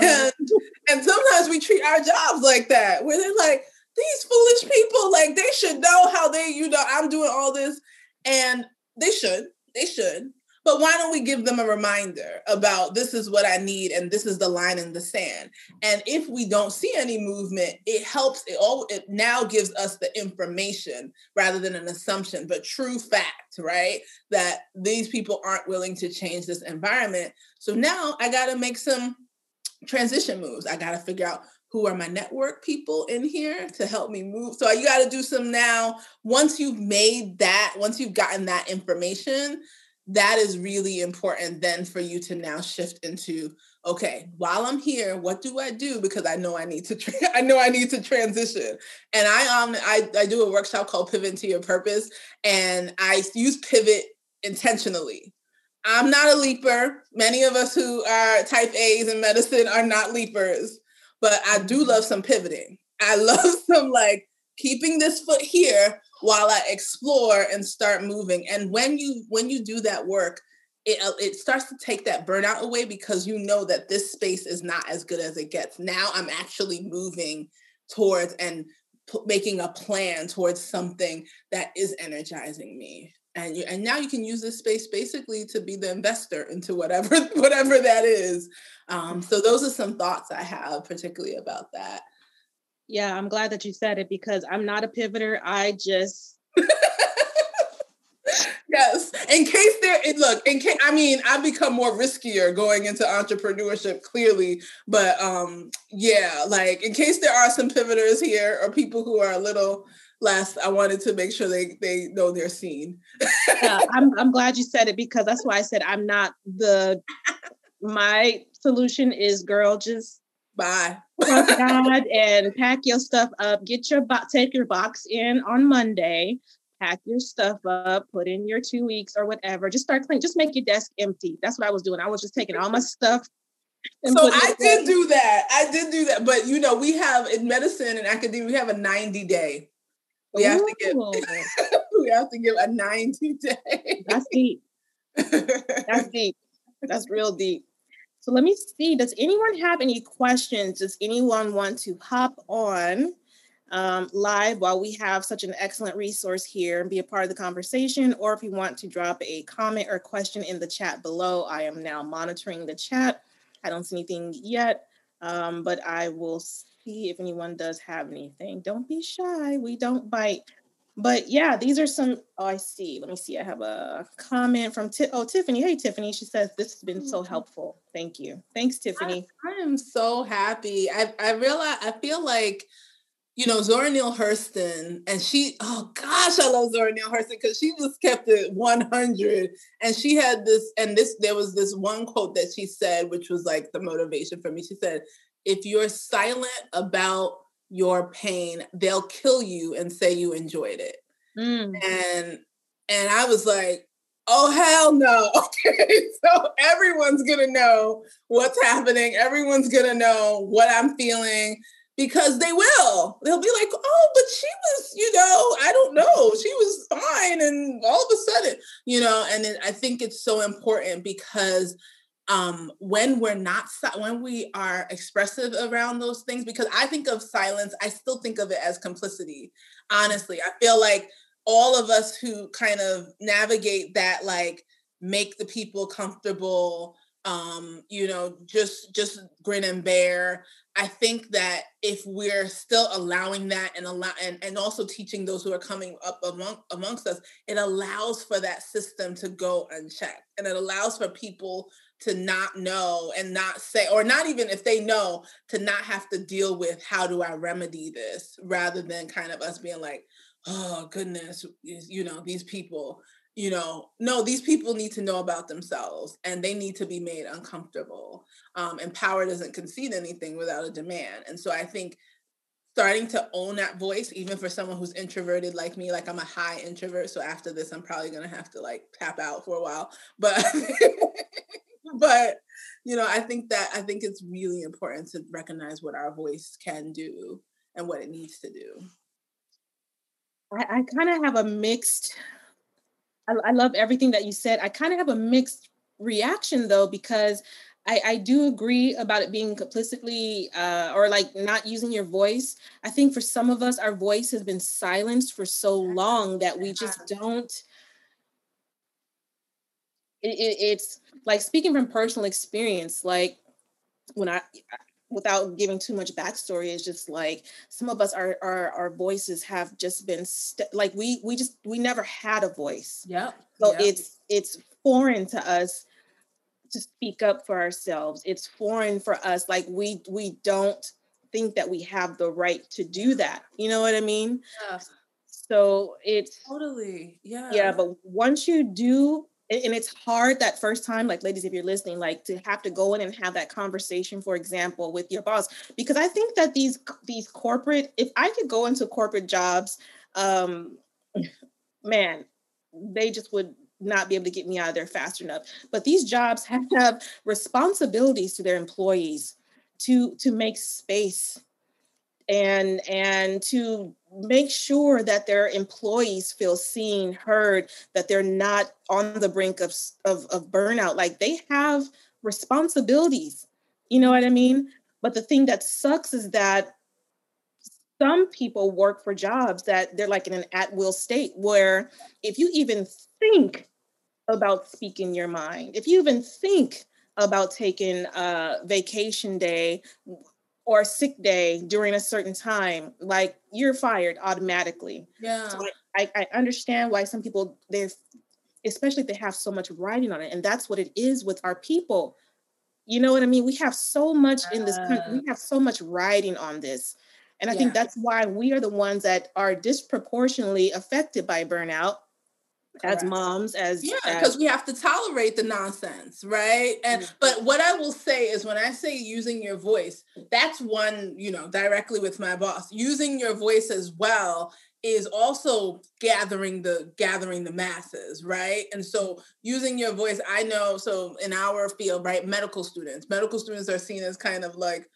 And sometimes we treat our jobs like that, where they're like, these foolish people, like they should know how I'm doing all this. And they should. But why don't we give them a reminder about this is what I need and this is the line in the sand? And if we don't see any movement, it helps. It now gives us the information rather than an assumption, but true fact, right? That these people aren't willing to change this environment. So now I got to make some transition moves. I got to figure out who are my network people in here to help me move. So you got to do some now. Once you've gotten that information, that is really important then for you to now shift into, okay, while I'm here, what do I do? Because I know I need to transition. And I do a workshop called Pivot into Your Purpose, and I use pivot intentionally. I'm not a leaper. Many of us who are type A's in medicine are not leapers, but I do love some pivoting. I love some like keeping this foot here while I explore and start moving. And when you do that work, it starts to take that burnout away because you know that this space is not as good as it gets. Now I'm actually moving towards and making a plan towards something that is energizing me. And now you can use this space basically to be the investor into whatever that is. So those are some thoughts I have particularly about that. Yeah, I'm glad that you said it because I'm not a pivoter. I just yes. I've become more riskier going into entrepreneurship clearly, but like in case there are some pivoters here or people who are a little less, I wanted to make sure they know they're seen. Yeah, I'm glad you said it because that's why I said I'm not my solution is, girl, just bye. Trust God and pack your stuff up. Take your box in on Monday. Pack your stuff up. Put in your 2 weeks or whatever. Just start cleaning. Just make your desk empty. That's what I was doing. I was just taking all my stuff. So I did do that. But we have in medicine and academia, we have a 90-day. We have to give a 90-day. That's deep. That's deep. That's real deep. So let me see, does anyone have any questions? Does anyone want to hop on live while we have such an excellent resource here and be a part of the conversation? Or if you want to drop a comment or question in the chat below, I am now monitoring the chat. I don't see anything yet, but I will see if anyone does have anything. Don't be shy. We don't bite. But yeah, these are some, I see. Let me see. I have a comment from Tiffany. Hey, Tiffany. She says, this has been so helpful. Thank you. Thanks, Tiffany. I am so happy. I feel like, Zora Neale Hurston, and I love Zora Neale Hurston because she just kept it 100. And she had there was this one quote that she said, which was like the motivation for me. She said, if you're silent about your pain, they'll kill you and say you enjoyed it. And I was like, oh hell no. Okay, so everyone's gonna know what's happening. Everyone's gonna know what I'm feeling because they'll be like, oh, but she was, I don't know, she was fine, and all of a sudden, and I think it's so important because when we are expressive around those things, because I think of silence, I still think of it as complicity. Honestly, I feel like all of us who kind of navigate that, like make the people comfortable, just grin and bear. I think that if we're still allowing that and also teaching those who are coming up amongst us, it allows for that system to go unchecked, and it allows for people to not know and not say, or not even if they know, to not have to deal with how do I remedy this, rather than kind of us being like, oh goodness, these people, no, these people need to know about themselves and they need to be made uncomfortable. And power doesn't concede anything without a demand. And so I think starting to own that voice, even for someone who's introverted like me, like I'm a high introvert. So after this, I'm probably going to have to like tap out for a while, but, but, I think it's really important to recognize what our voice can do and what it needs to do. I kind of have a mixed, I love everything that you said. I kind of have a mixed reaction though, because I do agree about it being complicitly or like not using your voice. I think for some of us, our voice has been silenced for so long that we just don't. It's like, speaking from personal experience, like when without giving too much backstory, it's just like some of us, our voices have just been like we never had a voice. Yeah. So it's foreign to us to speak up for ourselves. It's foreign for us. Like we don't think that we have the right to do that. You know what I mean? Yeah. So it's totally, yeah. Yeah, but once you do, and it's hard that first time, like ladies, if you're listening, like to have to go in and have that conversation, for example, with your boss, because I think that these corporate, if I could go into corporate jobs, man, they just would not be able to get me out of there fast enough. But these jobs have responsibilities to their employees to make space and to make sure that their employees feel seen, heard, that they're not on the brink of burnout. Like they have responsibilities, you know what I mean? But the thing that sucks is that some people work for jobs that they're like in an at-will state, where if you even think about speaking your mind, if you even think about taking a vacation day or a sick day during a certain time, like you're fired automatically. Yeah. So I understand why some people, especially if they have so much writing on it, and that's what it is with our people. You know what I mean? We have so much in this country. We have so much writing on this. And I think that's why we are the ones that are disproportionately affected by burnout. Correct. As moms, because we have to tolerate the nonsense, right? And but what I will say is, when I say using your voice, that's one, directly with my boss. Using your voice as well is also gathering the masses, right? And so using your voice, I know, so in our field, right, medical students are seen as kind of like,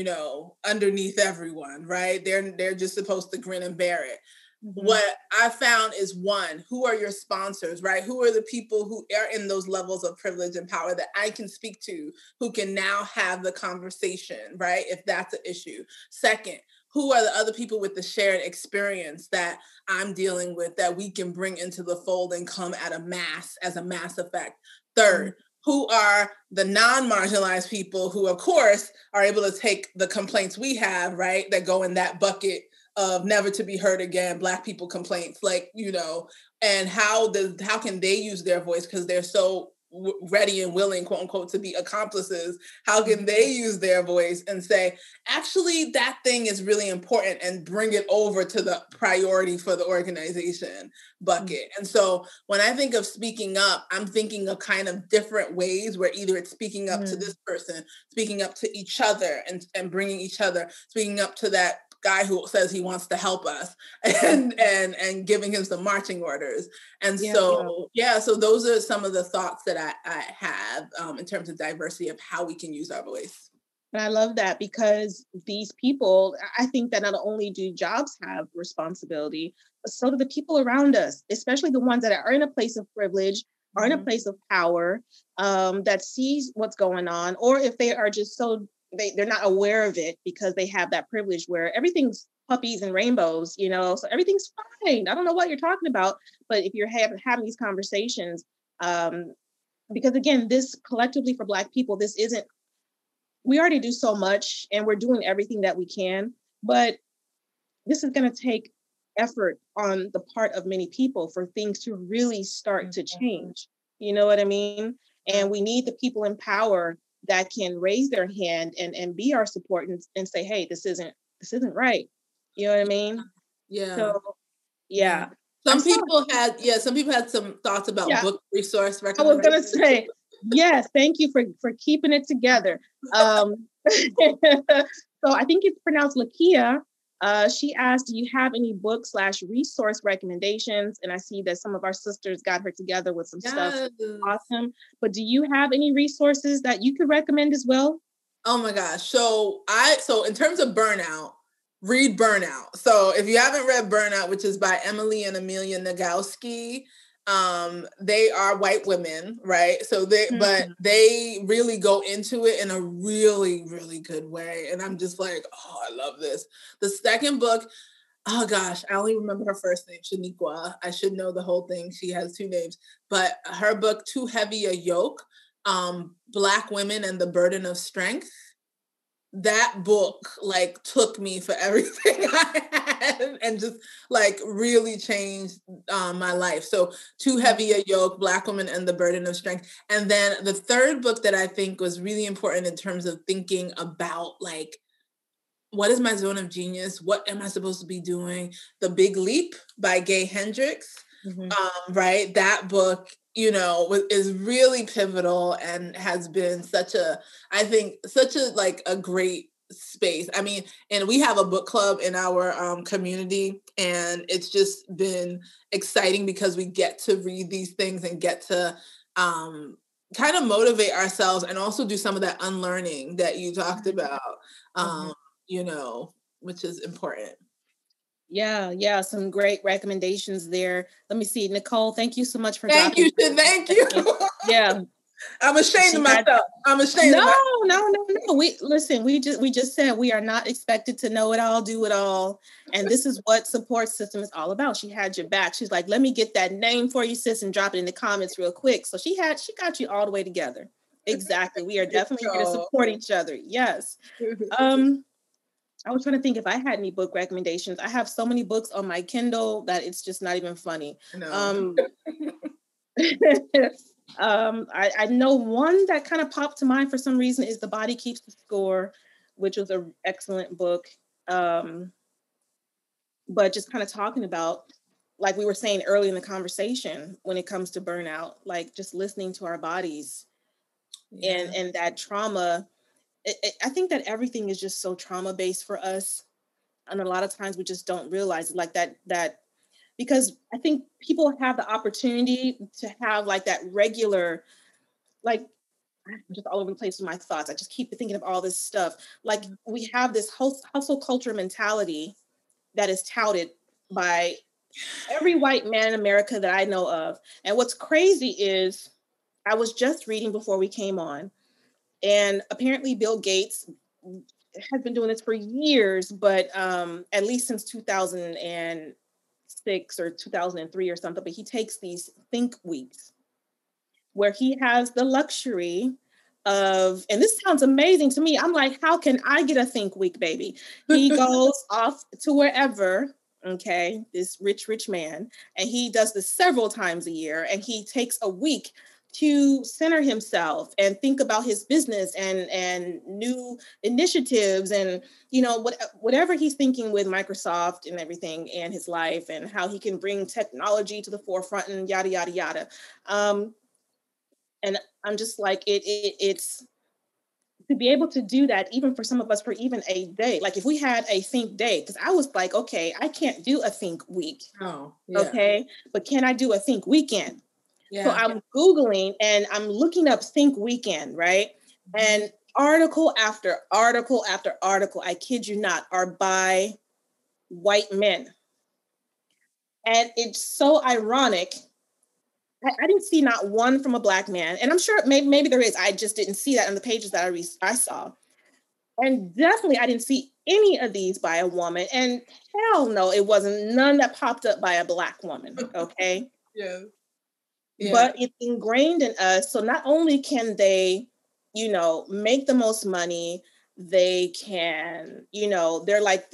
underneath everyone, right? They're just supposed to grin and bear it. Mm-hmm. What I found is, one, who are your sponsors, right? Who are the people who are in those levels of privilege and power that I can speak to, who can now have the conversation, right? If that's an issue. Second, who are the other people with the shared experience that I'm dealing with that we can bring into the fold and come as a mass effect? Third, who are the non-marginalized people who, of course, are able to take the complaints we have, right, that go in that bucket of never to be heard again, Black people complaints, like, and how can they use their voice because they're so ready and willing, quote unquote, to be accomplices? How can they use their voice and say, actually, that thing is really important, and bring it over to the priority for the organization bucket? And so when I think of speaking up, I'm thinking of kind of different ways, where either it's speaking up to this person, speaking up to each other and bringing each other, speaking up to that guy who says he wants to help us, and giving him some marching orders. And so those are some of the thoughts that I have in terms of diversity of how we can use our voice. And I love that, because these people, I think that not only do jobs have responsibility, but so do the people around us, especially the ones that are in a place of privilege, are in a place of power, that sees what's going on, or if they are just they're not aware of it because they have that privilege where everything's puppies and rainbows, so everything's fine. I don't know what you're talking about, but if you're having these conversations, because again, this collectively for Black people, this isn't we already do so much and we're doing everything that we can, but this is going to take effort on the part of many people for things to really start to change. You know what I mean? And we need the people in power that can raise their hand and be our support and say, hey, this isn't right. You know what I mean? Yeah. So yeah. Some people had some thoughts about book resource recommendations. I was gonna say, yes, thank you for keeping it together. So I think it's pronounced Lakia. She asked, do you have any book/resource recommendations? And I see that some of our sisters got her together with some stuff. Awesome. But do you have any resources that you could recommend as well? Oh my gosh. So in terms of burnout, read Burnout. So if you haven't read Burnout, which is by Emily and Amelia Nagoski, they are white women, right? So but they really go into it in a really, really good way. And I'm just like, oh, I love this. The second book, oh gosh, I only remember her first name, Shaniqua. I should know the whole thing. She has 2 names, but her book, Too Heavy a Yoke, Black Women and the Burden of Strength. That book like took me for everything I had and just like really changed my life. So Too Heavy a Yoke, Black Women and the Burden of Strength. And then the third book that I think was really important in terms of thinking about like, what is my zone of genius? What am I supposed to be doing? The Big Leap by Gay Hendricks. Right? That book, you know, is really pivotal and has been such a like a great space. I mean, and we have a book club in our community, and it's just been exciting because we get to read these things and get to kind of motivate ourselves and also do some of that unlearning that you talked about, you know, which is important. Yeah, some great recommendations there. Let me see, Nicole. Thank you so much for Thank you. Yeah, I'm ashamed of myself. I'm ashamed. No. We just said we are not expected to know it all, do it all, and this is what support system is all about. She had your back. She's like, let me get that name for you, sis, and drop it in the comments real quick. So she got you all the way together. Exactly. We are definitely here to support each other. Yes. I was trying to think if I had any book recommendations. I have so many books on my Kindle that it's just not even funny. No. I know one that kind of popped to mind for some reason is The Body Keeps the Score, which was an excellent book. But just kind of talking about, like we were saying early in the conversation, when it comes to burnout, like just listening to our bodies and that trauma. I think that everything is just so trauma-based for us. And a lot of times we just don't realize it, like that because I think people have the opportunity to have like that regular, like I'm just all over the place with my thoughts. I just keep thinking of all this stuff. Like we have this hustle culture mentality that is touted by every white man in America that I know of. And what's crazy is I was just reading before we came on, and apparently Bill Gates has been doing this for years, but at least since 2006 or 2003 or something, but he takes these think weeks where he has the luxury of, and this sounds amazing to me. I'm like, how can I get a think week, baby? He goes off to wherever, okay, this rich man, and he does this several times a year, and he takes a week to center himself and think about his business and new initiatives and, you know, whatever he's thinking with Microsoft and everything and his life and how he can bring technology to the forefront and yada, yada, yada. And I'm just like, it's to be able to do that, even for some of us, for even a day. Like if we had a think day, because I was like, okay, I can't do a think week. Oh, yeah. Okay. But can I do a think weekend? Yeah. So I'm Googling and I'm looking up Think Weekend, right? And article after article after article, I kid you not, are by white men. And it's so ironic. I didn't see not one from a Black man. And I'm sure maybe there is. I just didn't see that on the pages that I saw. And definitely I didn't see any of these by a woman. And hell no, it wasn't none that popped up by a Black woman, okay? Yeah. Yeah. But it's ingrained in us. So not only can they make the most money. They can, they're like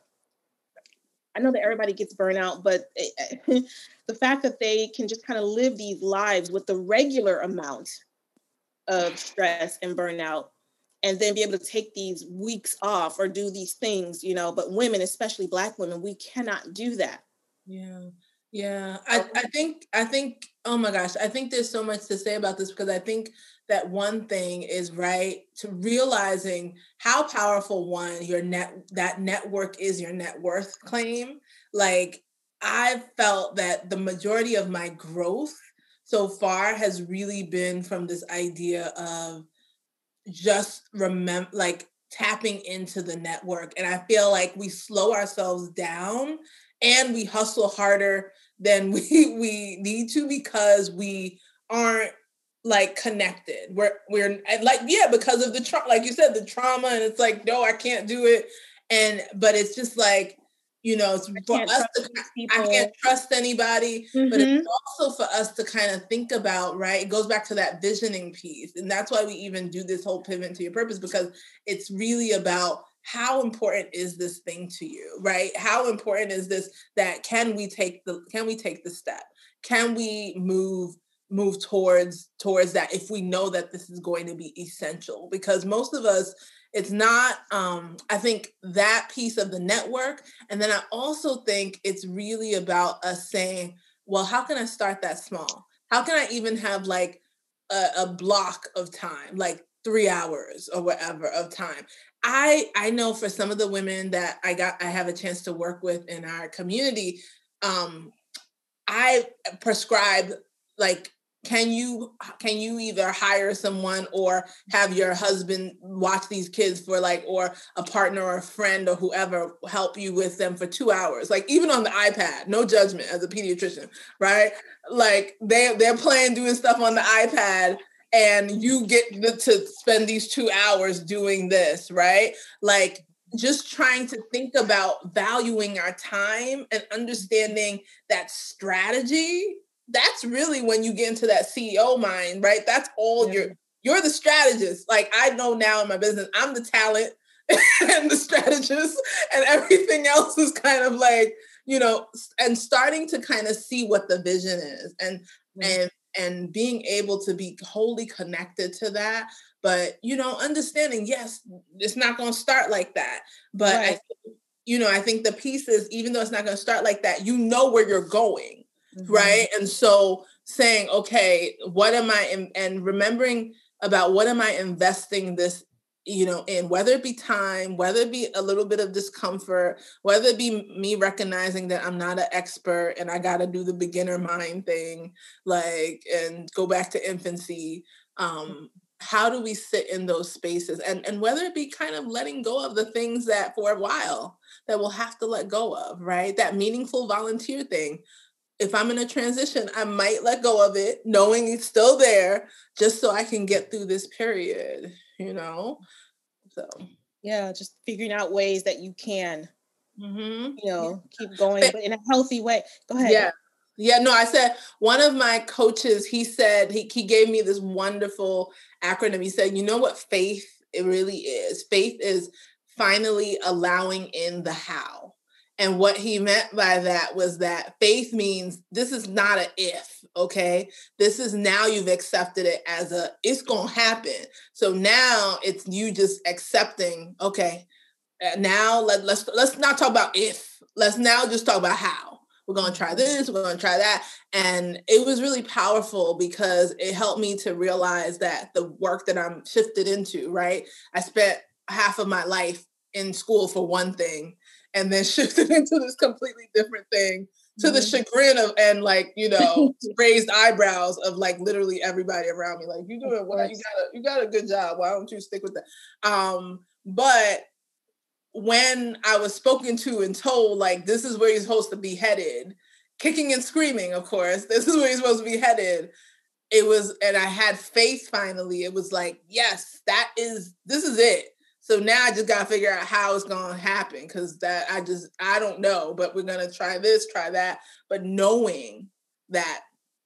I know that everybody gets burnout, but the fact that they can just kind of live these lives with the regular amount of stress and burnout, and then be able to take these weeks off or do these things, but women, especially Black women, we cannot do that. Yeah. Yeah. I think, oh my gosh, I think there's so much to say about this, because I think that one thing is, right, to realizing how powerful that network is your net worth claim. Like, I felt that the majority of my growth so far has really been from this idea of just tapping into the network. And I feel like we slow ourselves down and we hustle harder than we need to, because we aren't connected. We're like, yeah, because of the trauma, like you said, the trauma, and it's like, no, I can't do it. But it's just like, it's for us to, I can't trust anybody, but it's also for us to kind of think about, right? It goes back to that visioning piece. And that's why we even do this whole pivot to your purpose, because it's really about how important is this thing to you, right? How important is this, that can we take the step? Can we move towards that, if we know that this is going to be essential? Because most of us, it's not, I think that piece of the network. And then I also think it's really about us saying, well, how can I start that small? How can I even have a block of time, like 3 hours or whatever of time? I know for some of the women that I have a chance to work with in our community, I prescribe, can you either hire someone or have your husband watch these kids for or a partner or a friend or whoever help you with them for 2 hours, even on the iPad, no judgment as a pediatrician, right? They're playing, doing stuff on the iPad, and you get to spend these 2 hours doing this, right? Just trying to think about valuing our time and understanding that strategy. That's really when you get into that CEO mind, right? That's all you're the strategist. I know now in my business, I'm the talent and the strategist, and everything else is kind of and starting to kind of see what the vision is, and being able to be wholly connected to that. But, understanding, yes, it's not going to start like that. But, right. I think the piece is, even though it's not going to start like that, where you're going. Mm-hmm. Right. And so saying, okay, what am I, and remembering about what am I investing this, in, whether it be time, whether it be a little bit of discomfort, whether it be me recognizing that I'm not an expert and I got to do the beginner mind thing, and go back to infancy. How do we sit in those spaces, and whether it be kind of letting go of the things that for a while that we'll have to let go of, right? That meaningful volunteer thing. If I'm in a transition, I might let go of it, knowing it's still there, just so I can get through this period, So, yeah, just figuring out ways that you can, keep going, but in a healthy way. Go ahead. Yeah. Yeah, no, I said, one of my coaches, he said, he gave me this wonderful acronym. He said, you know what faith it really is? Faith is finally allowing in the how. And what he meant by that was that faith means this is not an if, okay? This is now you've accepted it as it's going to happen. So now it's you just accepting, okay, now let's not talk about if. Let's now just talk about how. We're going to try this, we're going to try that. And it was really powerful because it helped me to realize that the work that I'm shifted into, right? I spent half of my life in school for one thing, and then shifted into this completely different thing, to the chagrin of, and raised eyebrows of literally everybody around me. You doing what? You got a good job. Why don't you stick with that? But when I was spoken to and told, this is where you're supposed to be headed, kicking and screaming, of course, this is where you're supposed to be headed. It was, and I had faith finally. It was yes, this is it. So now I just got to figure out how it's going to happen, because I don't know, but we're going to try this, try that. But knowing that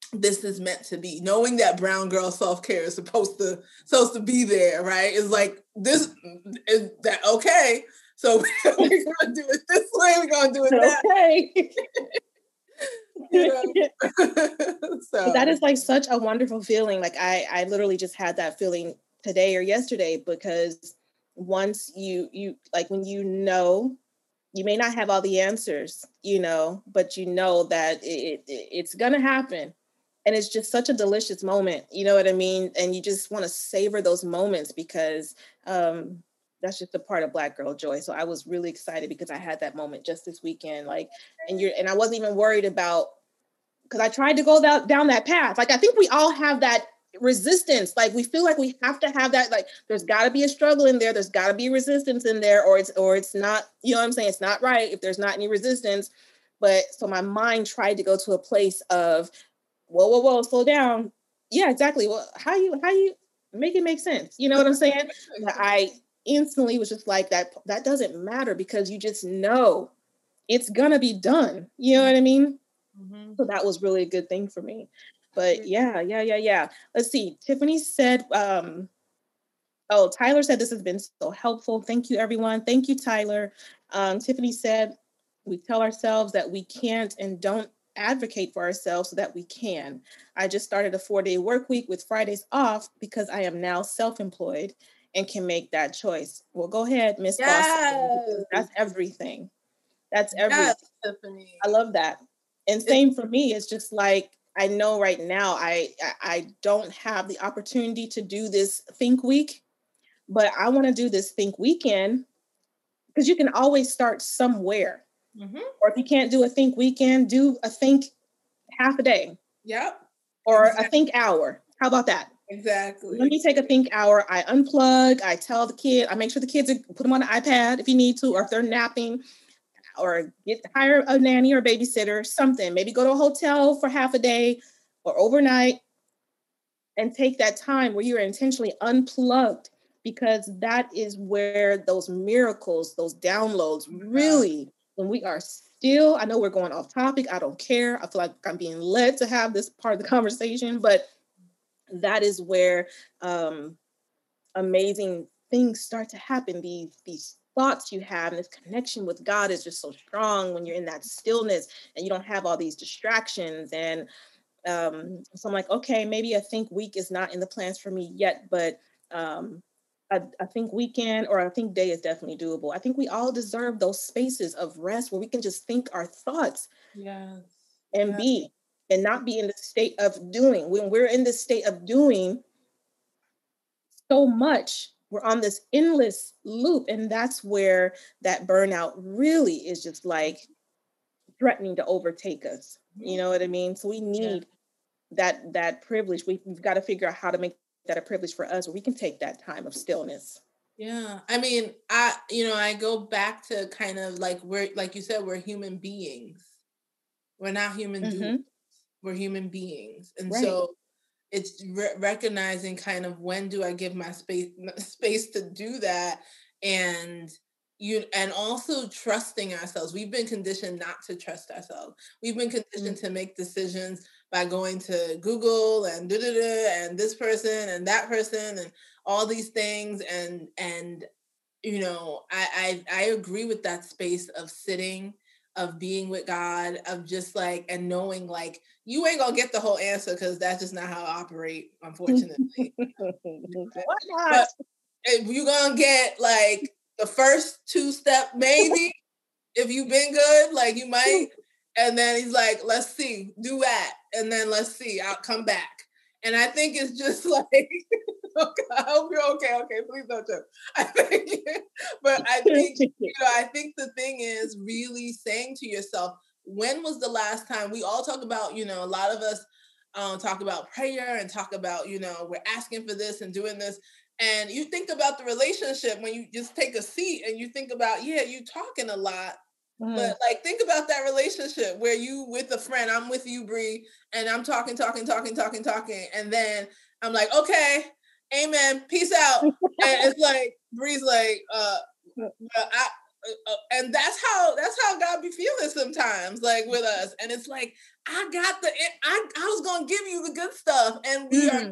this is meant to be. Knowing that brown girl self-care is supposed to be there, right? It's like, this is that okay? So we're gonna do it this way, we're gonna do it that way. Okay. So that is like such a wonderful feeling. Like I literally just had that feeling today or yesterday, because once you like, when you know, you may not have all the answers, but you know that it's gonna happen. And it's just such a delicious moment, you know what I mean? And you just want to savor those moments, because that's just a part of Black Girl Joy. So I was really excited because I had that moment just this weekend. Like, and I wasn't even worried about, because I tried to go down that path. Like, I think we all have that resistance. Like, we feel like we have to have that, like, there's got to be a struggle in there. There's got to be resistance in there, or it's not, you know what I'm saying? It's not right if there's not any resistance. But so my mind tried to go to a place of, whoa, slow down. Yeah, exactly. Well, how you make it make sense? You know what I'm saying? I instantly was just like, that doesn't matter, because you just know it's gonna be done. You know what I mean? Mm-hmm. So that was really a good thing for me. But yeah. Let's see. Tiffany said, Tyler said this has been so helpful. Thank you, everyone. Thank you, Tyler. Tiffany said, we tell ourselves that we can't and don't advocate for ourselves so that we can. I just started a 4-day work week with Fridays off because I am now self-employed and can make that choice. Well, go ahead, Miss Boss. That's everything. That's everything. Yes, Tiffany. I love that. And same for me. It's just like, I know right now I don't have the opportunity to do this Think Week, but I want to do this Think Weekend, because you can always start somewhere. Mm-hmm. Or if you can't do a Think Weekend, do a Think half a day. Yep. Or exactly. A Think hour. How about that? Exactly. Let me take a Think hour. I unplug. I tell the kid. I make sure the kids put them on the iPad if you need to, or if they're napping, or hire a nanny or babysitter, something. Maybe go to a hotel for half a day or overnight, and take that time where you're intentionally unplugged, because that is where those miracles, those downloads really, when we are still, I know we're going off topic. I don't care. I feel like I'm being led to have this part of the conversation, but that is where amazing things start to happen. These thoughts you have and this connection with God is just so strong when you're in that stillness and you don't have all these distractions. And so I'm like, okay, maybe a Think Week is not in the plans for me yet, but I think weekend or I think day is definitely doable. I think we all deserve those spaces of rest where we can just think our thoughts. Yes. And be, and not be in the state of doing. When we're in this state of doing so much, we're on this endless loop. And that's where that burnout really is just like threatening to overtake us. You know what I mean? So we need that privilege. We've got to figure out how to make that a privilege for us where we can take that time of stillness. Yeah. I mean, I go back to kind of like, like you said, we're human beings. We're not human doings. We're human beings. And so it's recognizing kind of, when do I give my space to do that? And also trusting ourselves. We've been conditioned not to trust ourselves. We've been conditioned to make decisions by going to Google and and this person and that person and all these things. And I agree with that space of sitting, of being with God, of just like, and knowing like, you ain't gonna get the whole answer, because that's just not how I operate, unfortunately. Why not? But you're gonna get like the first 2 step, maybe, if you've been good, like you might. And then he's like, let's see, do that. And then let's see, I'll come back. And I think it's just like, okay, I hope you're okay. Okay, please don't joke. I think the thing is really saying to yourself, when was the last time? We all talk about, a lot of us talk about prayer and talk about, we're asking for this and doing this. And you think about the relationship when you just take a seat and you think about, you talking a lot. But like, think about that relationship where you with a friend, I'm with you, Bree, and I'm talking. And then I'm like, okay, amen, peace out. And it's like, Bree's like, and that's how God be feeling sometimes, like with us. And it's like, I was going to give you the good stuff, and we are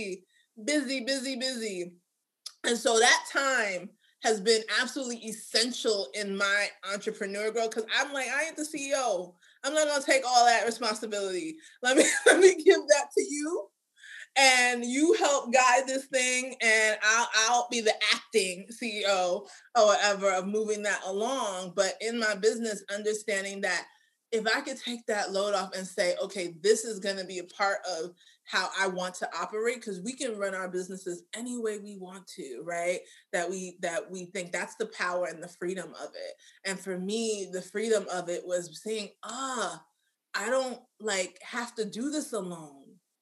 busy. And so that time has been absolutely essential in my entrepreneur growth, because I'm like, I ain't the CEO. I'm not going to take all that responsibility. Let me give that to you. And you help guide this thing, and I'll be the acting CEO or whatever of moving that along. But in my business, understanding that if I could take that load off and say, okay, this is going to be a part of how I want to operate, because we can run our businesses any way we want to, right? That we think that's the power and the freedom of it. And for me, the freedom of it was saying, I don't have to do this alone.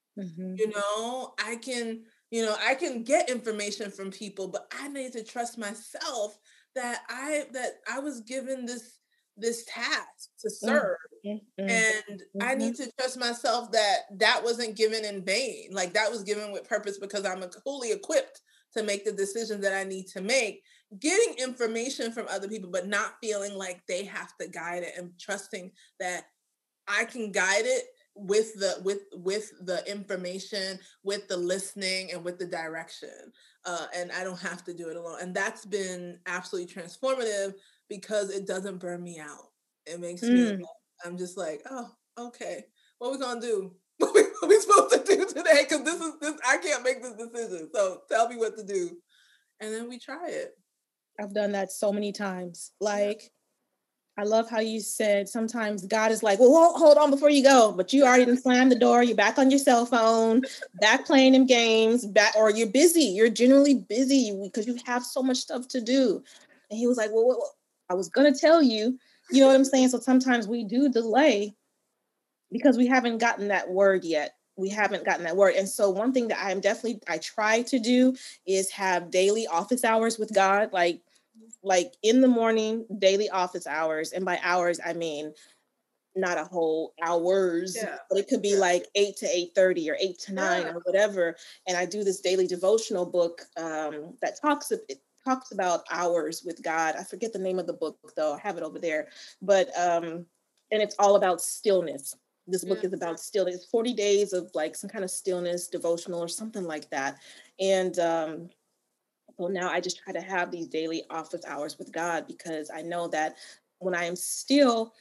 I can get information from people, but I need to trust myself that I was given this task to serve. And I need to trust myself that wasn't given in vain. Like, that was given with purpose, because I'm fully equipped to make the decisions that I need to make. Getting information from other people, but not feeling like they have to guide it, and trusting that I can guide it with the information, with the listening, and with the direction. And I don't have to do it alone. And that's been absolutely transformative, because it doesn't burn me out. It makes me, I'm just like, oh, okay, what are we going to do? What are we supposed to do today? Because this, I can't make this decision. So tell me what to do. And then we try it. I've done that so many times. I love how you said sometimes God is like, well, hold on before you go, but you already done slammed the door. You're back on your cell phone, back playing them games, or you're busy. You're generally busy because you have so much stuff to do. And he was like, well, I was going to tell you, you know what I'm saying? So sometimes we do delay because we haven't gotten that word yet. We haven't gotten that word. And so one thing that I try to do is have daily office hours with God, like in the morning, daily office hours. And by hours, I mean, not a whole hours, but it could be like 8 to 8:30 or 8 to 9 or whatever. And I do this daily devotional book that talks about hours with God. I forget the name of the book though. I have it over there, but, and it's all about stillness. This book is about stillness, 40 days of like some kind of stillness devotional or something like that. And, so now I just try to have these daily office hours with God, because I know that when I am still,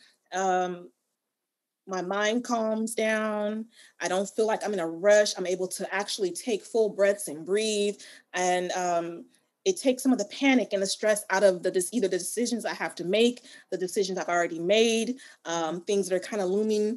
my mind calms down. I don't feel like I'm in a rush. I'm able to actually take full breaths and breathe. And it takes some of the panic and the stress out of either the decisions I have to make, the decisions I've already made, things that are kind of looming,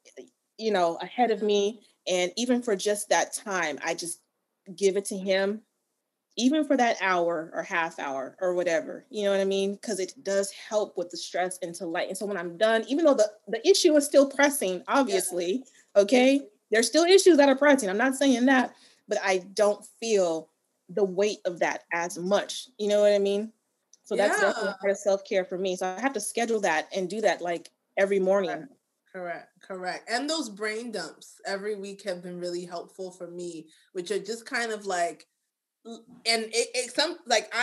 ahead of me. And even for just that time, I just give it to him, even for that hour or half hour or whatever, you know what I mean? Because it does help with the stress and to light. And so when I'm done, even though the issue is still pressing, obviously, okay, there's still issues that are pressing. I'm not saying that, but I don't feel the weight of that as much. You know what I mean? So that's definitely part of self-care for me. So I have to schedule that and do that like every morning. Correct. And those brain dumps every week have been really helpful for me, which are just kind of like, and I'm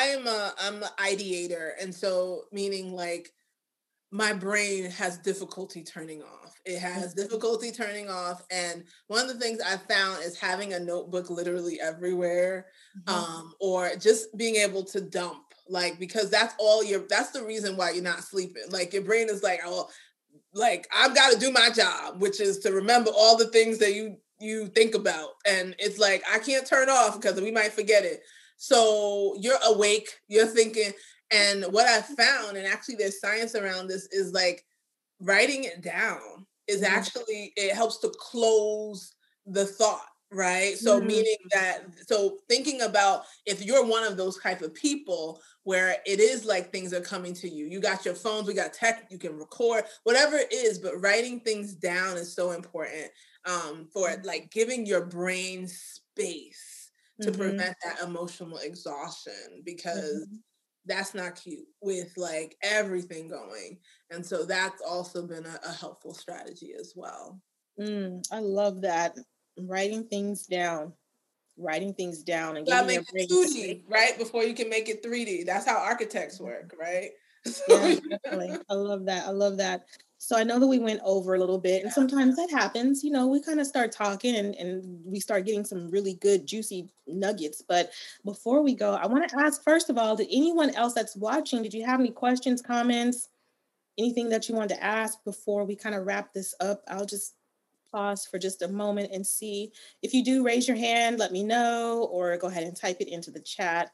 an ideator, and so meaning like my brain has difficulty turning off. It has difficulty turning off, and one of the things I found is having a notebook literally everywhere, or just being able to dump, like, because that's the reason why you're not sleeping. Like, your brain is like, oh, like, I've got to do my job, which is to remember all the things that you think about. And it's like, I can't turn off because we might forget it. So you're awake, you're thinking. And what I found, and actually there's science around this, is like writing it down is actually, it helps to close the thought, right? So meaning that, so thinking about if you're one of those type of people where it is like things are coming to you, you got your phones, we got tech, you can record, whatever it is, but writing things down is so important for like giving your brain space to prevent that emotional exhaustion, because that's not cute with like everything going. And so that's also been a helpful strategy as well. I love that. Writing things down and giving your brain 2D right before you can make it 3D. That's how architects work, right? Yeah, definitely. I love that. So I know that we went over a little bit, and sometimes that happens. We kind of start talking and we start getting some really good, juicy nuggets. But before we go, I want to ask, first of all, did anyone else that's watching, did you have any questions, comments, anything that you wanted to ask before we kind of wrap this up? I'll just pause for just a moment and see. If you do, raise your hand, let me know, or go ahead and type it into the chat.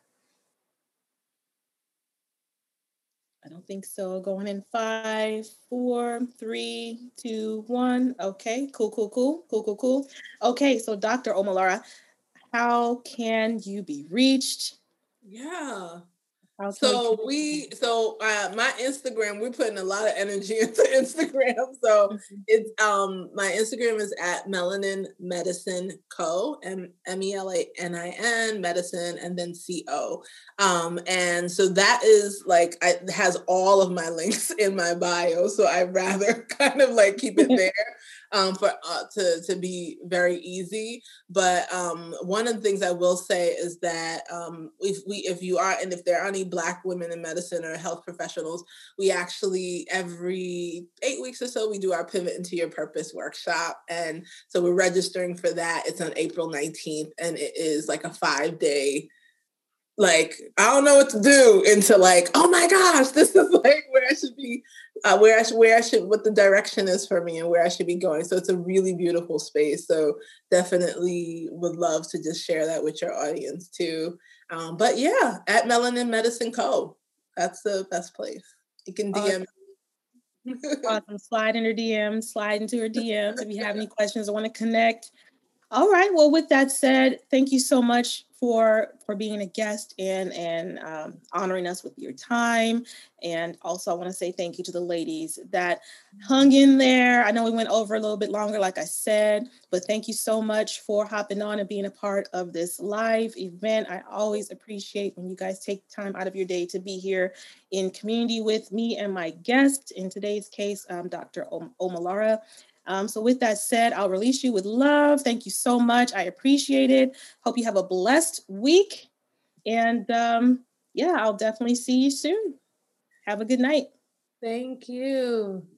I don't think so. Going in 5, 4, 3, 2, 1. Okay, cool. Okay, so Dr. Omolara, how can you be reached? Yeah. How can So my Instagram, we're putting a lot of energy into Instagram. So it's my Instagram is at Melanin Medicine Co. MELANIN Medicine and then CO. And so that is like it has all of my links in my bio. So I'd rather kind of like keep it there for to be very easy. But one of the things I will say is that if there are any Black women in medicine or health professionals, we actually every 8 weeks or so we do our Pivot into Your Purpose workshop, and so we're registering for that. It's on April 19th, and it is like a 5-day. Like, I don't know what to do into like, oh my gosh, this is like where I should be, where I should, what the direction is for me and where I should be going. So it's a really beautiful space. So definitely would love to just share that with your audience too. But yeah, at Melanin Medicine Co. That's the best place. You can DM. Awesome. Slide in her DMs, slide into her DMs if you have any questions or want to connect. All right. Well, with that said, thank you so much for being a guest and honoring us with your time. And also, I want to say thank you to the ladies that hung in there. I know we went over a little bit longer, like I said, but thank you so much for hopping on and being a part of this live event. I always appreciate when you guys take time out of your day to be here in community with me and my guest. In today's case, Dr. Omolara. So with that said, I'll release you with love. Thank you so much. I appreciate it. Hope you have a blessed week. And I'll definitely see you soon. Have a good night. Thank you.